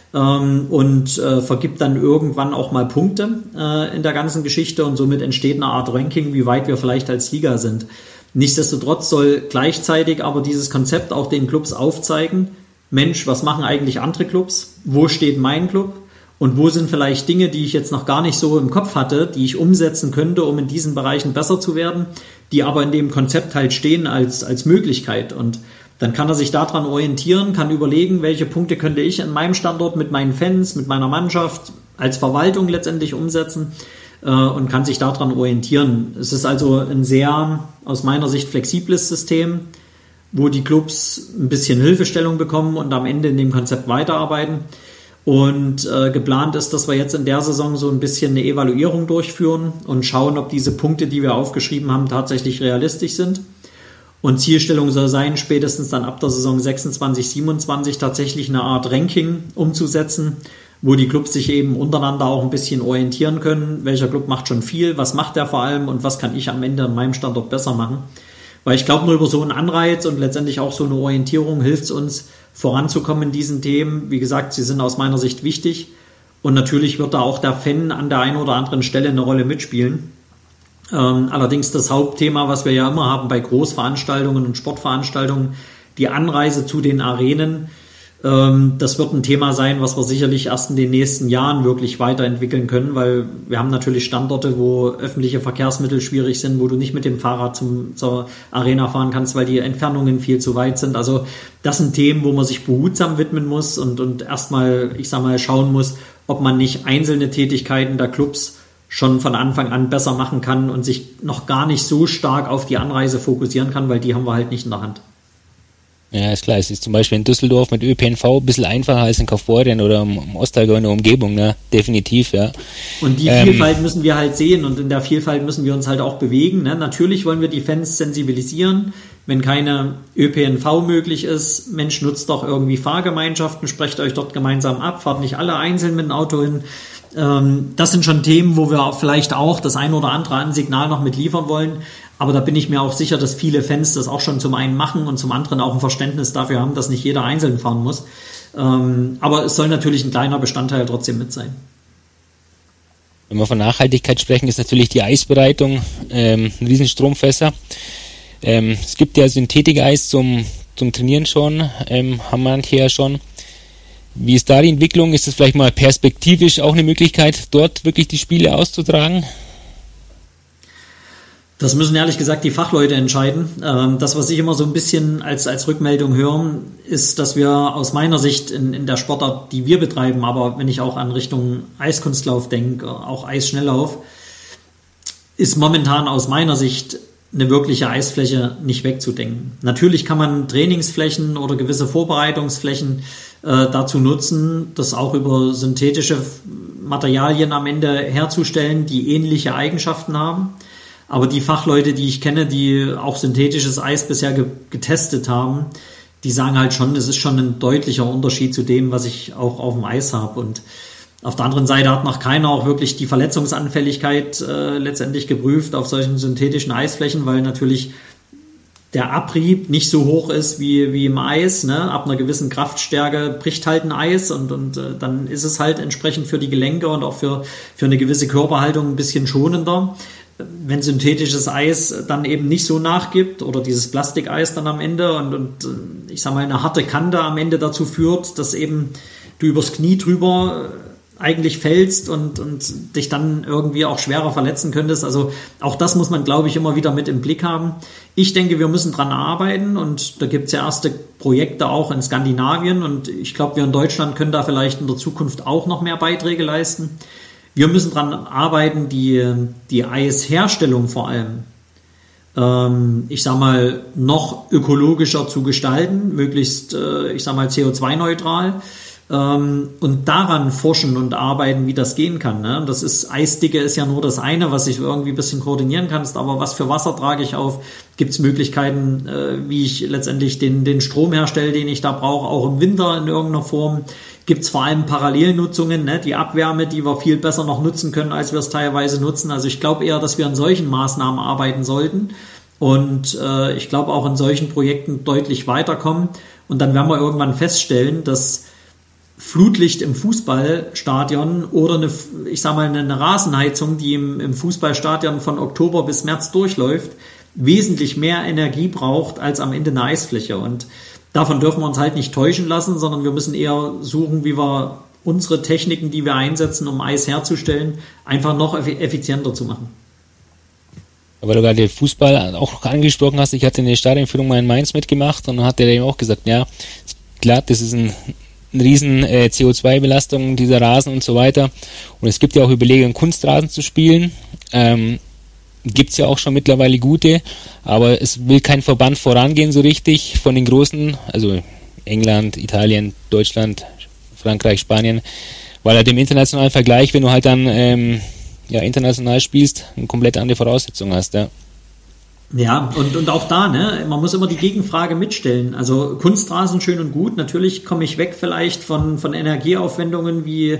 und vergibt dann irgendwann auch mal Punkte in der ganzen Geschichte und somit entsteht eine Art Ranking, wie weit wir vielleicht als Liga sind. Nichtsdestotrotz soll gleichzeitig aber dieses Konzept auch den Clubs aufzeigen, Mensch, was machen eigentlich andere Clubs? Wo steht mein Club? Und wo sind vielleicht Dinge, die ich jetzt noch gar nicht so im Kopf hatte, die ich umsetzen könnte, um in diesen Bereichen besser zu werden, die aber in dem Konzept halt stehen als Möglichkeit. Und dann kann er sich daran orientieren, kann überlegen, welche Punkte könnte ich an meinem Standort mit meinen Fans, mit meiner Mannschaft als Verwaltung letztendlich umsetzen und kann sich daran orientieren. Es ist also ein sehr, aus meiner Sicht, flexibles System, wo die Clubs ein bisschen Hilfestellung bekommen und am Ende in dem Konzept weiterarbeiten. Und geplant ist, dass wir jetzt in der Saison so ein bisschen eine Evaluierung durchführen und schauen, ob diese Punkte, die wir aufgeschrieben haben, tatsächlich realistisch sind. Und Zielstellung soll sein, spätestens dann ab der Saison 26, 27 tatsächlich eine Art Ranking umzusetzen, wo die Clubs sich eben untereinander auch ein bisschen orientieren können. Welcher Club macht schon viel, was macht der vor allem und was kann ich am Ende an meinem Standort besser machen. Weil ich glaube, nur über so einen Anreiz und letztendlich auch so eine Orientierung hilft es uns, voranzukommen in diesen Themen. Wie gesagt, sie sind aus meiner Sicht wichtig und natürlich wird da auch der Fan an der einen oder anderen Stelle eine Rolle mitspielen. Allerdings das Hauptthema, was wir ja immer haben bei Großveranstaltungen und Sportveranstaltungen, die Anreise zu den Arenen, das wird ein Thema sein, was wir sicherlich erst in den nächsten Jahren wirklich weiterentwickeln können, weil wir haben natürlich Standorte, wo öffentliche Verkehrsmittel schwierig sind, wo du nicht mit dem Fahrrad zur Arena fahren kannst, weil die Entfernungen viel zu weit sind. Also das sind Themen, wo man sich behutsam widmen muss und erstmal, schauen muss, ob man nicht einzelne Tätigkeiten der Clubs schon von Anfang an besser machen kann und sich noch gar nicht so stark auf die Anreise fokussieren kann, weil die haben wir halt nicht in der Hand. Ja, ist klar. Es ist zum Beispiel in Düsseldorf mit ÖPNV ein bisschen einfacher als in Kaufbeuren oder im Ostallgäu in der Umgebung, ne? Definitiv, ja. Und die Vielfalt müssen wir halt sehen und in der Vielfalt müssen wir uns halt auch bewegen, ne? Natürlich wollen wir die Fans sensibilisieren, wenn keine ÖPNV möglich ist. Mensch, nutzt doch irgendwie Fahrgemeinschaften, sprecht euch dort gemeinsam ab, fahrt nicht alle einzeln mit dem Auto hin. Das sind schon Themen, wo wir vielleicht auch das ein oder andere an Signal noch mit liefern wollen. Aber da bin ich mir auch sicher, dass viele Fans das auch schon zum einen machen und zum anderen auch ein Verständnis dafür haben, dass nicht jeder einzeln fahren muss. Aber es soll natürlich ein kleiner Bestandteil trotzdem mit sein. Wenn wir von Nachhaltigkeit sprechen, ist natürlich die Eisbereitung ein Riesenstromfässer. Es gibt ja Synthetik-Eis zum Trainieren schon, haben manche ja schon. Wie ist da die Entwicklung? Ist das vielleicht mal perspektivisch auch eine Möglichkeit, dort wirklich die Spiele auszutragen? Das müssen ehrlich gesagt die Fachleute entscheiden. Das, was ich immer so ein bisschen als Rückmeldung höre, ist, dass wir aus meiner Sicht in der Sportart, die wir betreiben, aber wenn ich auch an Richtung Eiskunstlauf denke, auch Eisschnelllauf, ist momentan aus meiner Sicht eine wirkliche Eisfläche nicht wegzudenken. Natürlich kann man Trainingsflächen oder gewisse Vorbereitungsflächen dazu nutzen, das auch über synthetische Materialien am Ende herzustellen, die ähnliche Eigenschaften haben. Aber die Fachleute, die ich kenne, die auch synthetisches Eis bisher getestet haben, die sagen halt schon, es ist schon ein deutlicher Unterschied zu dem, was ich auch auf dem Eis habe. Und auf der anderen Seite hat noch keiner auch wirklich die Verletzungsanfälligkeit letztendlich geprüft auf solchen synthetischen Eisflächen, weil natürlich der Abrieb nicht so hoch ist wie im Eis. Ne? Ab einer gewissen Kraftstärke bricht halt ein Eis und dann ist es halt entsprechend für die Gelenke und auch für eine gewisse Körperhaltung ein bisschen schonender. Wenn synthetisches Eis dann eben nicht so nachgibt oder dieses Plastikeis dann am Ende und ich sag mal eine harte Kante am Ende dazu führt, dass eben du übers Knie drüber eigentlich fällst und dich dann irgendwie auch schwerer verletzen könntest. Also auch das muss man, glaube ich, immer wieder mit im Blick haben. Ich denke, wir müssen dran arbeiten und da gibt es ja erste Projekte auch in Skandinavien und ich glaube, wir in Deutschland können da vielleicht in der Zukunft auch noch mehr Beiträge leisten. Wir müssen dran arbeiten, die Eisherstellung vor allem, ich sag mal, noch ökologischer zu gestalten, möglichst, ich sag mal, CO2-neutral. Und daran forschen und arbeiten, wie das gehen kann. Ne? Das ist, Eisdicke ist ja nur das eine, was ich irgendwie ein bisschen koordinieren kannst, aber was für Wasser trage ich auf? Gibt es Möglichkeiten, wie ich letztendlich den Strom herstelle, den ich da brauche, auch im Winter in irgendeiner Form? Gibt es vor allem Parallelnutzungen, ne? Die Abwärme, die wir viel besser noch nutzen können, als wir es teilweise nutzen. Also ich glaube eher, dass wir an solchen Maßnahmen arbeiten sollten und ich glaube auch in solchen Projekten deutlich weiterkommen. Und dann werden wir irgendwann feststellen, dass Flutlicht im Fußballstadion oder eine Rasenheizung, die im Fußballstadion von Oktober bis März durchläuft, wesentlich mehr Energie braucht als am Ende eine Eisfläche. Und davon dürfen wir uns halt nicht täuschen lassen, sondern wir müssen eher suchen, wie wir unsere Techniken, die wir einsetzen, um Eis herzustellen, einfach noch effizienter zu machen. Aber du gerade den Fußball auch angesprochen hast, ich hatte eine Stadionführung mal in Mainz mitgemacht und dann hat der eben auch gesagt, ja, klar, das ist eine riesen CO2-Belastung, dieser Rasen und so weiter. Und es gibt ja auch Überlegungen, Kunstrasen zu spielen. Gibt es ja auch schon mittlerweile gute, aber es will kein Verband vorangehen so richtig von den Großen, also England, Italien, Deutschland, Frankreich, Spanien, weil halt im internationalen Vergleich, wenn du halt dann international spielst, eine komplett andere Voraussetzung hast, ja. Ja, und auch da, ne, man muss immer die Gegenfrage mitstellen. Also Kunstrasen schön und gut, natürlich komme ich weg vielleicht von Energieaufwendungen wie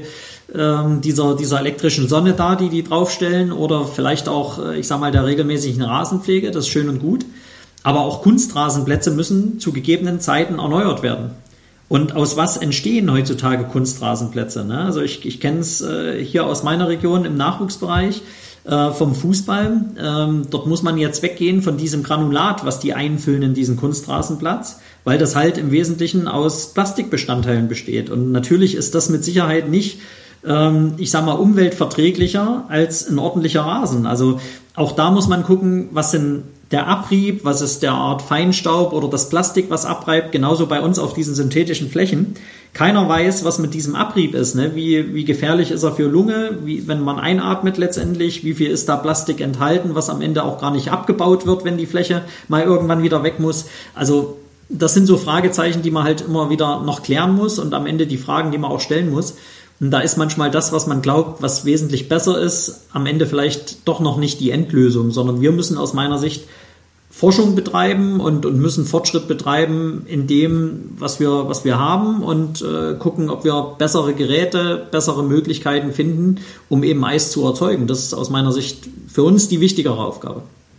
dieser elektrischen Sonne da, die draufstellen oder vielleicht auch, ich sag mal, der regelmäßigen Rasenpflege, das ist schön und gut. Aber auch Kunstrasenplätze müssen zu gegebenen Zeiten erneuert werden. Und aus was entstehen heutzutage Kunstrasenplätze? Ne? Also ich kenne es hier aus meiner Region im Nachwuchsbereich vom Fußball. Dort muss man jetzt weggehen von diesem Granulat, was die einfüllen in diesen Kunstrasenplatz, weil das halt im Wesentlichen aus Plastikbestandteilen besteht. Und natürlich ist das mit Sicherheit nicht, ich sag mal, umweltverträglicher als ein ordentlicher Rasen. Also auch da muss man gucken, was sind der Abrieb, was ist der Art Feinstaub oder das Plastik, was abreibt, genauso bei uns auf diesen synthetischen Flächen. Keiner weiß, was mit diesem Abrieb ist, ne? Wie gefährlich ist er für Lunge, wenn man einatmet letztendlich, wie viel ist da Plastik enthalten, was am Ende auch gar nicht abgebaut wird, wenn die Fläche mal irgendwann wieder weg muss. Also das sind so Fragezeichen, die man halt immer wieder noch klären muss und am Ende die Fragen, die man auch stellen muss. Und da ist manchmal das, was man glaubt, was wesentlich besser ist, am Ende vielleicht doch noch nicht die Endlösung, sondern wir müssen aus meiner Sicht Forschung betreiben und müssen Fortschritt betreiben in dem, was wir haben und gucken, ob wir bessere Geräte, bessere Möglichkeiten finden, um eben Eis zu erzeugen. Das ist aus meiner Sicht für uns die wichtigere Aufgabe.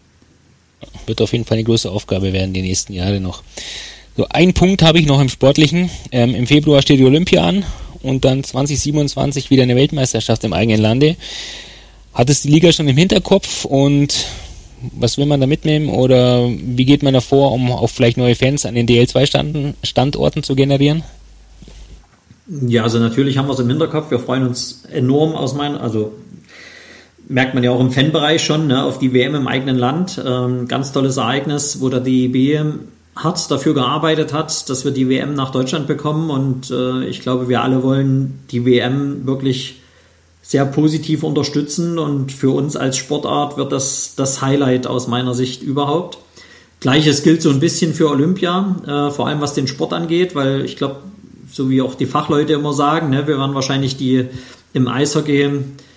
Wird auf jeden Fall eine große Aufgabe werden die nächsten Jahre noch. So, einen Punkt habe ich noch im Sportlichen. Im Februar steht die Olympia an und dann 2027 wieder eine Weltmeisterschaft im eigenen Lande. Hat es die Liga schon im Hinterkopf und was will man da mitnehmen oder wie geht man da vor, um auch vielleicht neue Fans an den DL2-Standorten zu generieren? Ja, also natürlich haben wir es im Hinterkopf. Wir freuen uns enorm merkt man ja auch im Fanbereich schon, ne, auf die WM im eigenen Land. Ganz tolles Ereignis, wo der DEB hart dafür gearbeitet hat, dass wir die WM nach Deutschland bekommen. Und ich glaube, wir alle wollen die WM wirklich sehr positiv unterstützen. Und für uns als Sportart wird das Highlight aus meiner Sicht überhaupt. Gleiches gilt so ein bisschen für Olympia, vor allem was den Sport angeht, weil ich glaube, so wie auch die Fachleute immer sagen, ne, wir werden wahrscheinlich die im Eishockey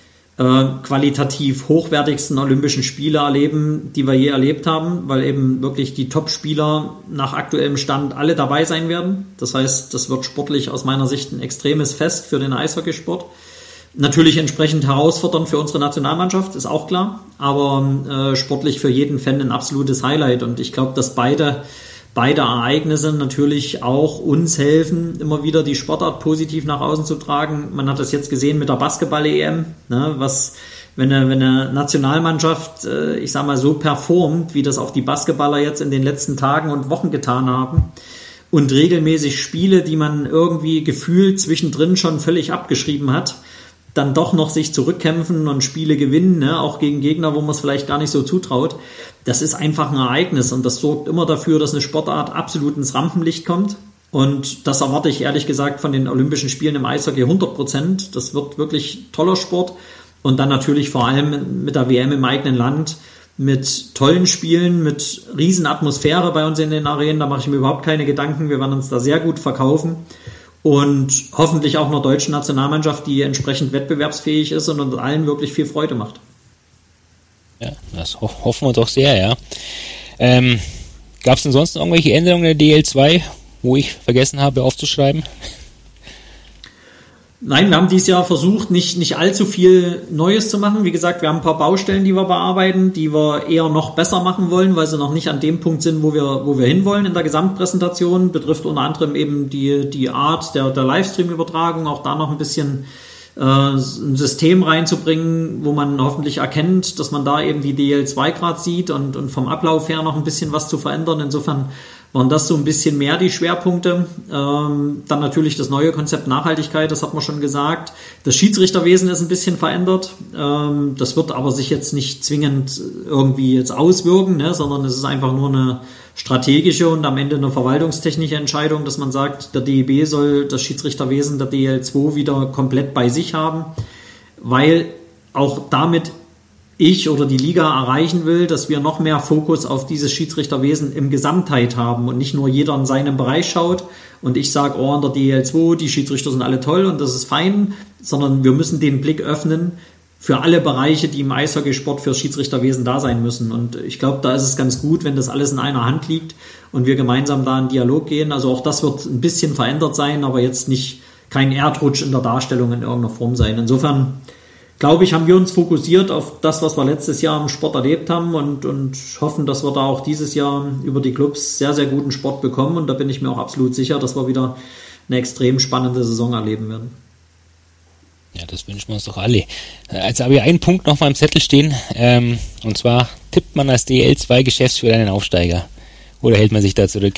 qualitativ hochwertigsten Olympischen Spiele erleben, die wir je erlebt haben, weil eben wirklich die Top-Spieler nach aktuellem Stand alle dabei sein werden. Das heißt, das wird sportlich aus meiner Sicht ein extremes Fest für den Eishockeysport. Natürlich entsprechend herausfordernd für unsere Nationalmannschaft, ist auch klar, aber sportlich für jeden Fan ein absolutes Highlight. Und ich glaube, dass beide Ereignisse natürlich auch uns helfen, immer wieder die Sportart positiv nach außen zu tragen. Man hat das jetzt gesehen mit der Basketball-EM, ne, was, wenn eine Nationalmannschaft, ich sag mal, so performt, wie das auch die Basketballer jetzt in den letzten Tagen und Wochen getan haben und regelmäßig Spiele, die man irgendwie gefühlt zwischendrin schon völlig abgeschrieben hat, dann doch noch sich zurückkämpfen und Spiele gewinnen, ne, auch gegen Gegner, wo man es vielleicht gar nicht so zutraut. Das ist einfach ein Ereignis und das sorgt immer dafür, dass eine Sportart absolut ins Rampenlicht kommt. Und das erwarte ich ehrlich gesagt von den Olympischen Spielen im Eishockey 100%. Das wird wirklich toller Sport. Und dann natürlich vor allem mit der WM im eigenen Land, mit tollen Spielen, mit riesen Atmosphäre bei uns in den Arenen. Da mache ich mir überhaupt keine Gedanken. Wir werden uns da sehr gut verkaufen. Und hoffentlich auch einer deutschen Nationalmannschaft, die entsprechend wettbewerbsfähig ist und uns allen wirklich viel Freude macht. Ja, das hoffen wir doch sehr, ja. Gab es denn sonst irgendwelche Änderungen in der DL2, wo ich vergessen habe aufzuschreiben? Nein, wir haben dieses Jahr versucht, nicht allzu viel Neues zu machen. Wie gesagt, wir haben ein paar Baustellen, die wir bearbeiten, die wir eher noch besser machen wollen, weil sie noch nicht an dem Punkt sind, wo wir hinwollen in der Gesamtpräsentation. Betrifft unter anderem eben die Art der Livestream-Übertragung, auch da noch ein bisschen ein System reinzubringen, wo man hoffentlich erkennt, dass man da eben die DL2 gerade sieht und vom Ablauf her noch ein bisschen was zu verändern. Insofern waren das so ein bisschen mehr die Schwerpunkte. Dann natürlich das neue Konzept Nachhaltigkeit, das hat man schon gesagt. Das Schiedsrichterwesen ist ein bisschen verändert. Das wird aber sich jetzt nicht zwingend irgendwie jetzt auswirken, ne, sondern es ist einfach nur eine strategische und am Ende eine verwaltungstechnische Entscheidung, dass man sagt, der DEB soll das Schiedsrichterwesen der DL2 wieder komplett bei sich haben, weil auch damit ich oder die Liga erreichen will, dass wir noch mehr Fokus auf dieses Schiedsrichterwesen im Gesamtheit haben und nicht nur jeder in seinem Bereich schaut und ich sage, oh, in der DL2, die Schiedsrichter sind alle toll und das ist fein, sondern wir müssen den Blick öffnen für alle Bereiche, die im Eishockeysport fürs Schiedsrichterwesen da sein müssen. Und ich glaube, da ist es ganz gut, wenn das alles in einer Hand liegt und wir gemeinsam da in Dialog gehen. Also auch das wird ein bisschen verändert sein, aber jetzt nicht kein Erdrutsch in der Darstellung in irgendeiner Form sein. Insofern glaube ich, haben wir uns fokussiert auf das, was wir letztes Jahr im Sport erlebt haben und hoffen, dass wir da auch dieses Jahr über die Clubs sehr, sehr guten Sport bekommen. Und da bin ich mir auch absolut sicher, dass wir wieder eine extrem spannende Saison erleben werden. Ja, das wünschen wir uns doch alle. Jetzt habe ich einen Punkt noch mal im Zettel stehen. Und zwar tippt man als DL2-Geschäftsführer einen Aufsteiger. Oder hält man sich da zurück?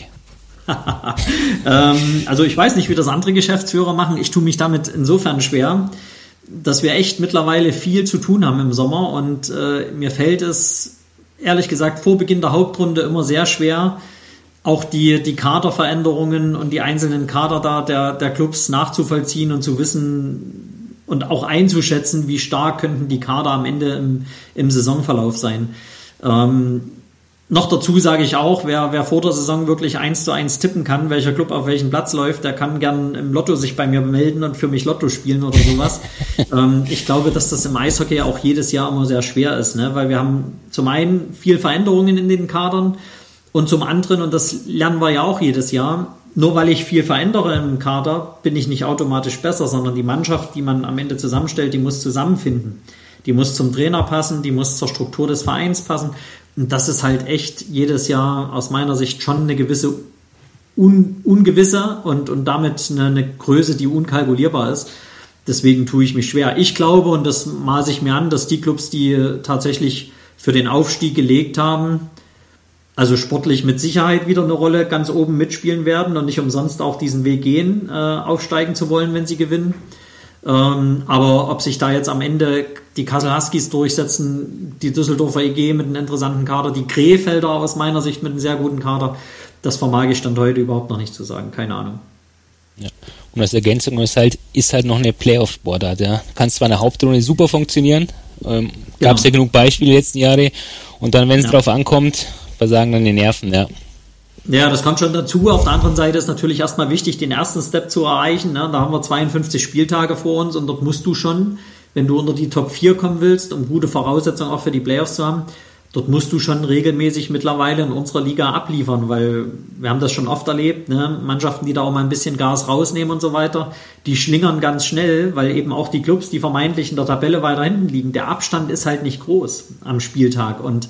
Also ich weiß nicht, wie das andere Geschäftsführer machen. Ich tue mich damit insofern schwer, dass wir echt mittlerweile viel zu tun haben im Sommer. Und mir fällt es, ehrlich gesagt, vor Beginn der Hauptrunde immer sehr schwer, auch die Kaderveränderungen und die einzelnen Kader der Clubs nachzuvollziehen und zu wissen und auch einzuschätzen, wie stark könnten die Kader am Ende im Saisonverlauf sein. Noch dazu sage ich auch, wer vor der Saison wirklich 1:1 tippen kann, welcher Club auf welchen Platz läuft, der kann gern im Lotto sich bei mir melden und für mich Lotto spielen oder sowas. Ich glaube, dass das im Eishockey auch jedes Jahr immer sehr schwer ist, ne? Weil wir haben zum einen viel Veränderungen in den Kadern und zum anderen, und das lernen wir ja auch jedes Jahr, nur weil ich viel verändere im Kader, bin ich nicht automatisch besser, sondern die Mannschaft, die man am Ende zusammenstellt, die muss zusammenfinden. Die muss zum Trainer passen, die muss zur Struktur des Vereins passen. Und das ist halt echt jedes Jahr aus meiner Sicht schon eine gewisse Ungewisse und damit eine Größe, die unkalkulierbar ist. Deswegen tue ich mich schwer. Ich glaube, und das maße ich mir an, dass die Clubs, die tatsächlich für den Aufstieg gelegt haben, also sportlich mit Sicherheit wieder eine Rolle ganz oben mitspielen werden und nicht umsonst auch diesen Weg gehen, aufsteigen zu wollen, wenn sie gewinnen. Aber ob sich da jetzt am Ende die Kassel Huskies durchsetzen, die Düsseldorfer EG mit einem interessanten Kader, die Krefelder aus meiner Sicht mit einem sehr guten Kader, das vermag ich Stand heute überhaupt noch nicht zu sagen. Keine Ahnung. Ja. Und als Ergänzung ist halt noch eine Playoff-Sportart. Ja. Kann zwar in der Hauptrunde super funktionieren, gab es ja genug Beispiele die letzten Jahre, und dann, wenn es drauf ankommt, versagen dann die Nerven, ja. Ja, das kommt schon dazu. Auf der anderen Seite ist natürlich erstmal wichtig, den ersten Step zu erreichen. Ne? Da haben wir 52 Spieltage vor uns und dort musst du schon, wenn du unter die Top 4 kommen willst, um gute Voraussetzungen auch für die Playoffs zu haben, dort musst du schon regelmäßig mittlerweile in unserer Liga abliefern, weil wir haben das schon oft erlebt, ne? Mannschaften, die da auch mal ein bisschen Gas rausnehmen und so weiter, die schlingern ganz schnell, weil eben auch die Clubs, die vermeintlich in der Tabelle weiter hinten liegen, der Abstand ist halt nicht groß am Spieltag, und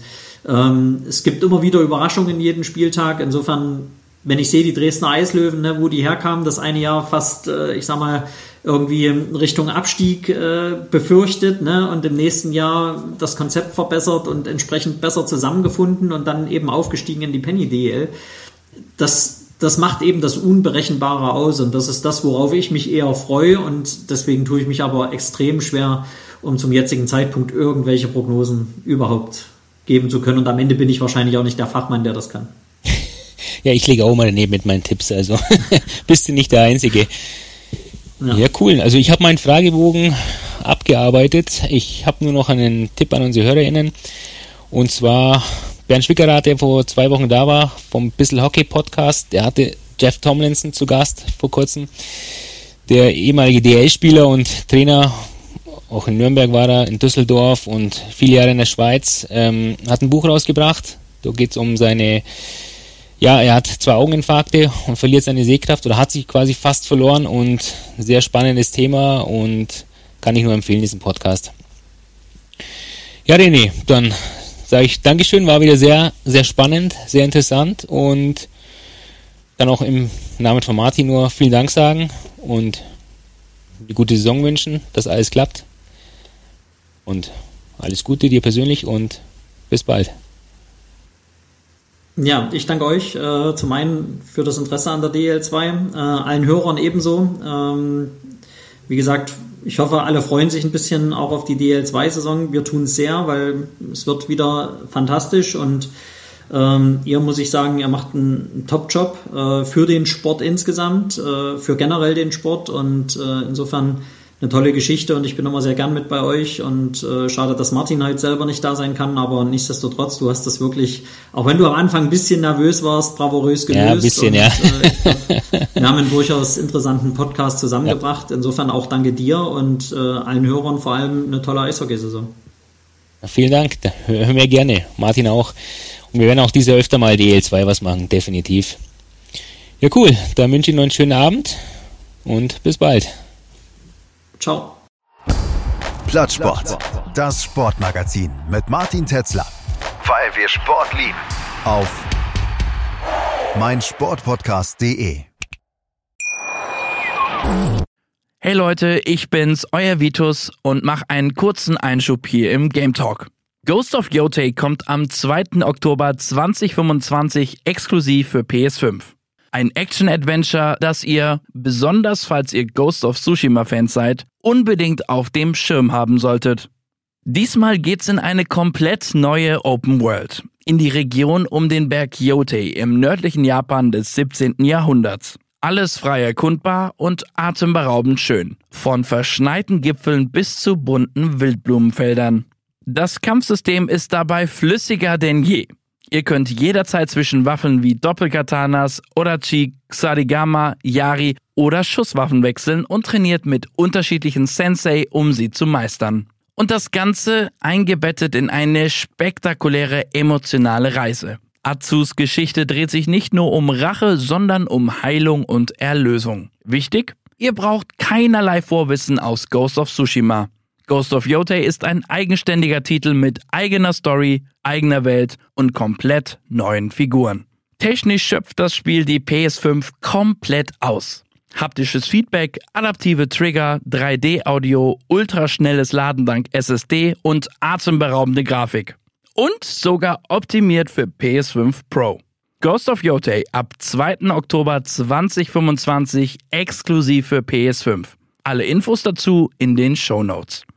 es gibt immer wieder Überraschungen jeden Spieltag. Insofern, wenn ich sehe, die Dresdner Eislöwen, ne, wo die herkamen, das eine Jahr fast, irgendwie Richtung Abstieg befürchtet, ne, und im nächsten Jahr das Konzept verbessert und entsprechend besser zusammengefunden und dann eben aufgestiegen in die Penny DL. Das macht eben das Unberechenbare aus, und das ist das, worauf ich mich eher freue, und deswegen tue ich mich aber extrem schwer, um zum jetzigen Zeitpunkt irgendwelche Prognosen überhaupt geben zu können, und am Ende bin ich wahrscheinlich auch nicht der Fachmann, der das kann. Ja, ich liege auch mal daneben mit meinen Tipps, also bist du nicht der Einzige. Ja, cool. Also ich habe meinen Fragebogen abgearbeitet. Ich habe nur noch einen Tipp an unsere HörerInnen, und zwar Bernd Schwickerath, der vor 2 Wochen da war, vom Bissl Hockey Podcast, der hatte Jeff Tomlinson zu Gast vor kurzem, der ehemalige DL-Spieler und Trainer. Auch in Nürnberg war er, in Düsseldorf und viele Jahre in der Schweiz. Hat ein Buch rausgebracht. Da geht es um er hat 2 Augeninfarkte und verliert seine Sehkraft oder hat sich quasi fast verloren, und ein sehr spannendes Thema, und kann ich nur empfehlen, diesen Podcast. Ja, René, dann sage ich Dankeschön, war wieder sehr, sehr spannend, sehr interessant, und dann auch im Namen von Martin nur vielen Dank sagen und eine gute Saison wünschen, dass alles klappt. Und alles Gute dir persönlich und bis bald. Ja, ich danke euch zum einen für das Interesse an der DL2, allen Hörern ebenso. Wie gesagt, ich hoffe, alle freuen sich ein bisschen auch auf die DL2-Saison. Wir tun es sehr, weil es wird wieder fantastisch, und ihr, muss ich sagen, ihr macht einen Top-Job für den Sport insgesamt, für generell den Sport, und insofern eine tolle Geschichte, und ich bin immer sehr gern mit bei euch, und schade, dass Martin halt selber nicht da sein kann, aber nichtsdestotrotz, du hast das wirklich, auch wenn du am Anfang ein bisschen nervös warst, bravourös gelöst. Ja, ein bisschen, und, ja. Wir haben einen durchaus interessanten Podcast zusammengebracht, insofern auch danke dir und allen Hörern vor allem eine tolle Eishockeysaison. Vielen Dank, hören wir gerne, Martin auch, und wir werden auch diese öfter mal DL2 was machen, definitiv. Ja, cool, dann wünsche ich noch einen schönen Abend und bis bald. Ciao. Plattsport, das Sportmagazin mit Martin Tetzlaff. Weil wir Sport lieben. Auf meinsportpodcast.de. Hey Leute, ich bin's, euer Vitus, und mach einen kurzen Einschub hier im Game Talk. Ghost of Yotei kommt am 2. Oktober 2025 exklusiv für PS5. Ein Action-Adventure, das ihr, besonders falls ihr Ghost of Tsushima-Fans seid, unbedingt auf dem Schirm haben solltet. Diesmal geht's in eine komplett neue Open World, in die Region um den Berg Yotei im nördlichen Japan des 17. Jahrhunderts. Alles frei erkundbar und atemberaubend schön, von verschneiten Gipfeln bis zu bunten Wildblumenfeldern. Das Kampfsystem ist dabei flüssiger denn je. Ihr könnt jederzeit zwischen Waffen wie Doppelkatanas, Odachi, Ksarigama, Yari oder Schusswaffen wechseln und trainiert mit unterschiedlichen Sensei, um sie zu meistern. Und das Ganze eingebettet in eine spektakuläre emotionale Reise. Atsus Geschichte dreht sich nicht nur um Rache, sondern um Heilung und Erlösung. Wichtig? Ihr braucht keinerlei Vorwissen aus Ghost of Tsushima. Ghost of Yotei ist ein eigenständiger Titel mit eigener Story, eigener Welt und komplett neuen Figuren. Technisch schöpft das Spiel die PS5 komplett aus. Haptisches Feedback, adaptive Trigger, 3D-Audio, ultraschnelles Laden dank SSD und atemberaubende Grafik. Und sogar optimiert für PS5 Pro. Ghost of Yotei ab 2. Oktober 2025 exklusiv für PS5. Alle Infos dazu in den Shownotes.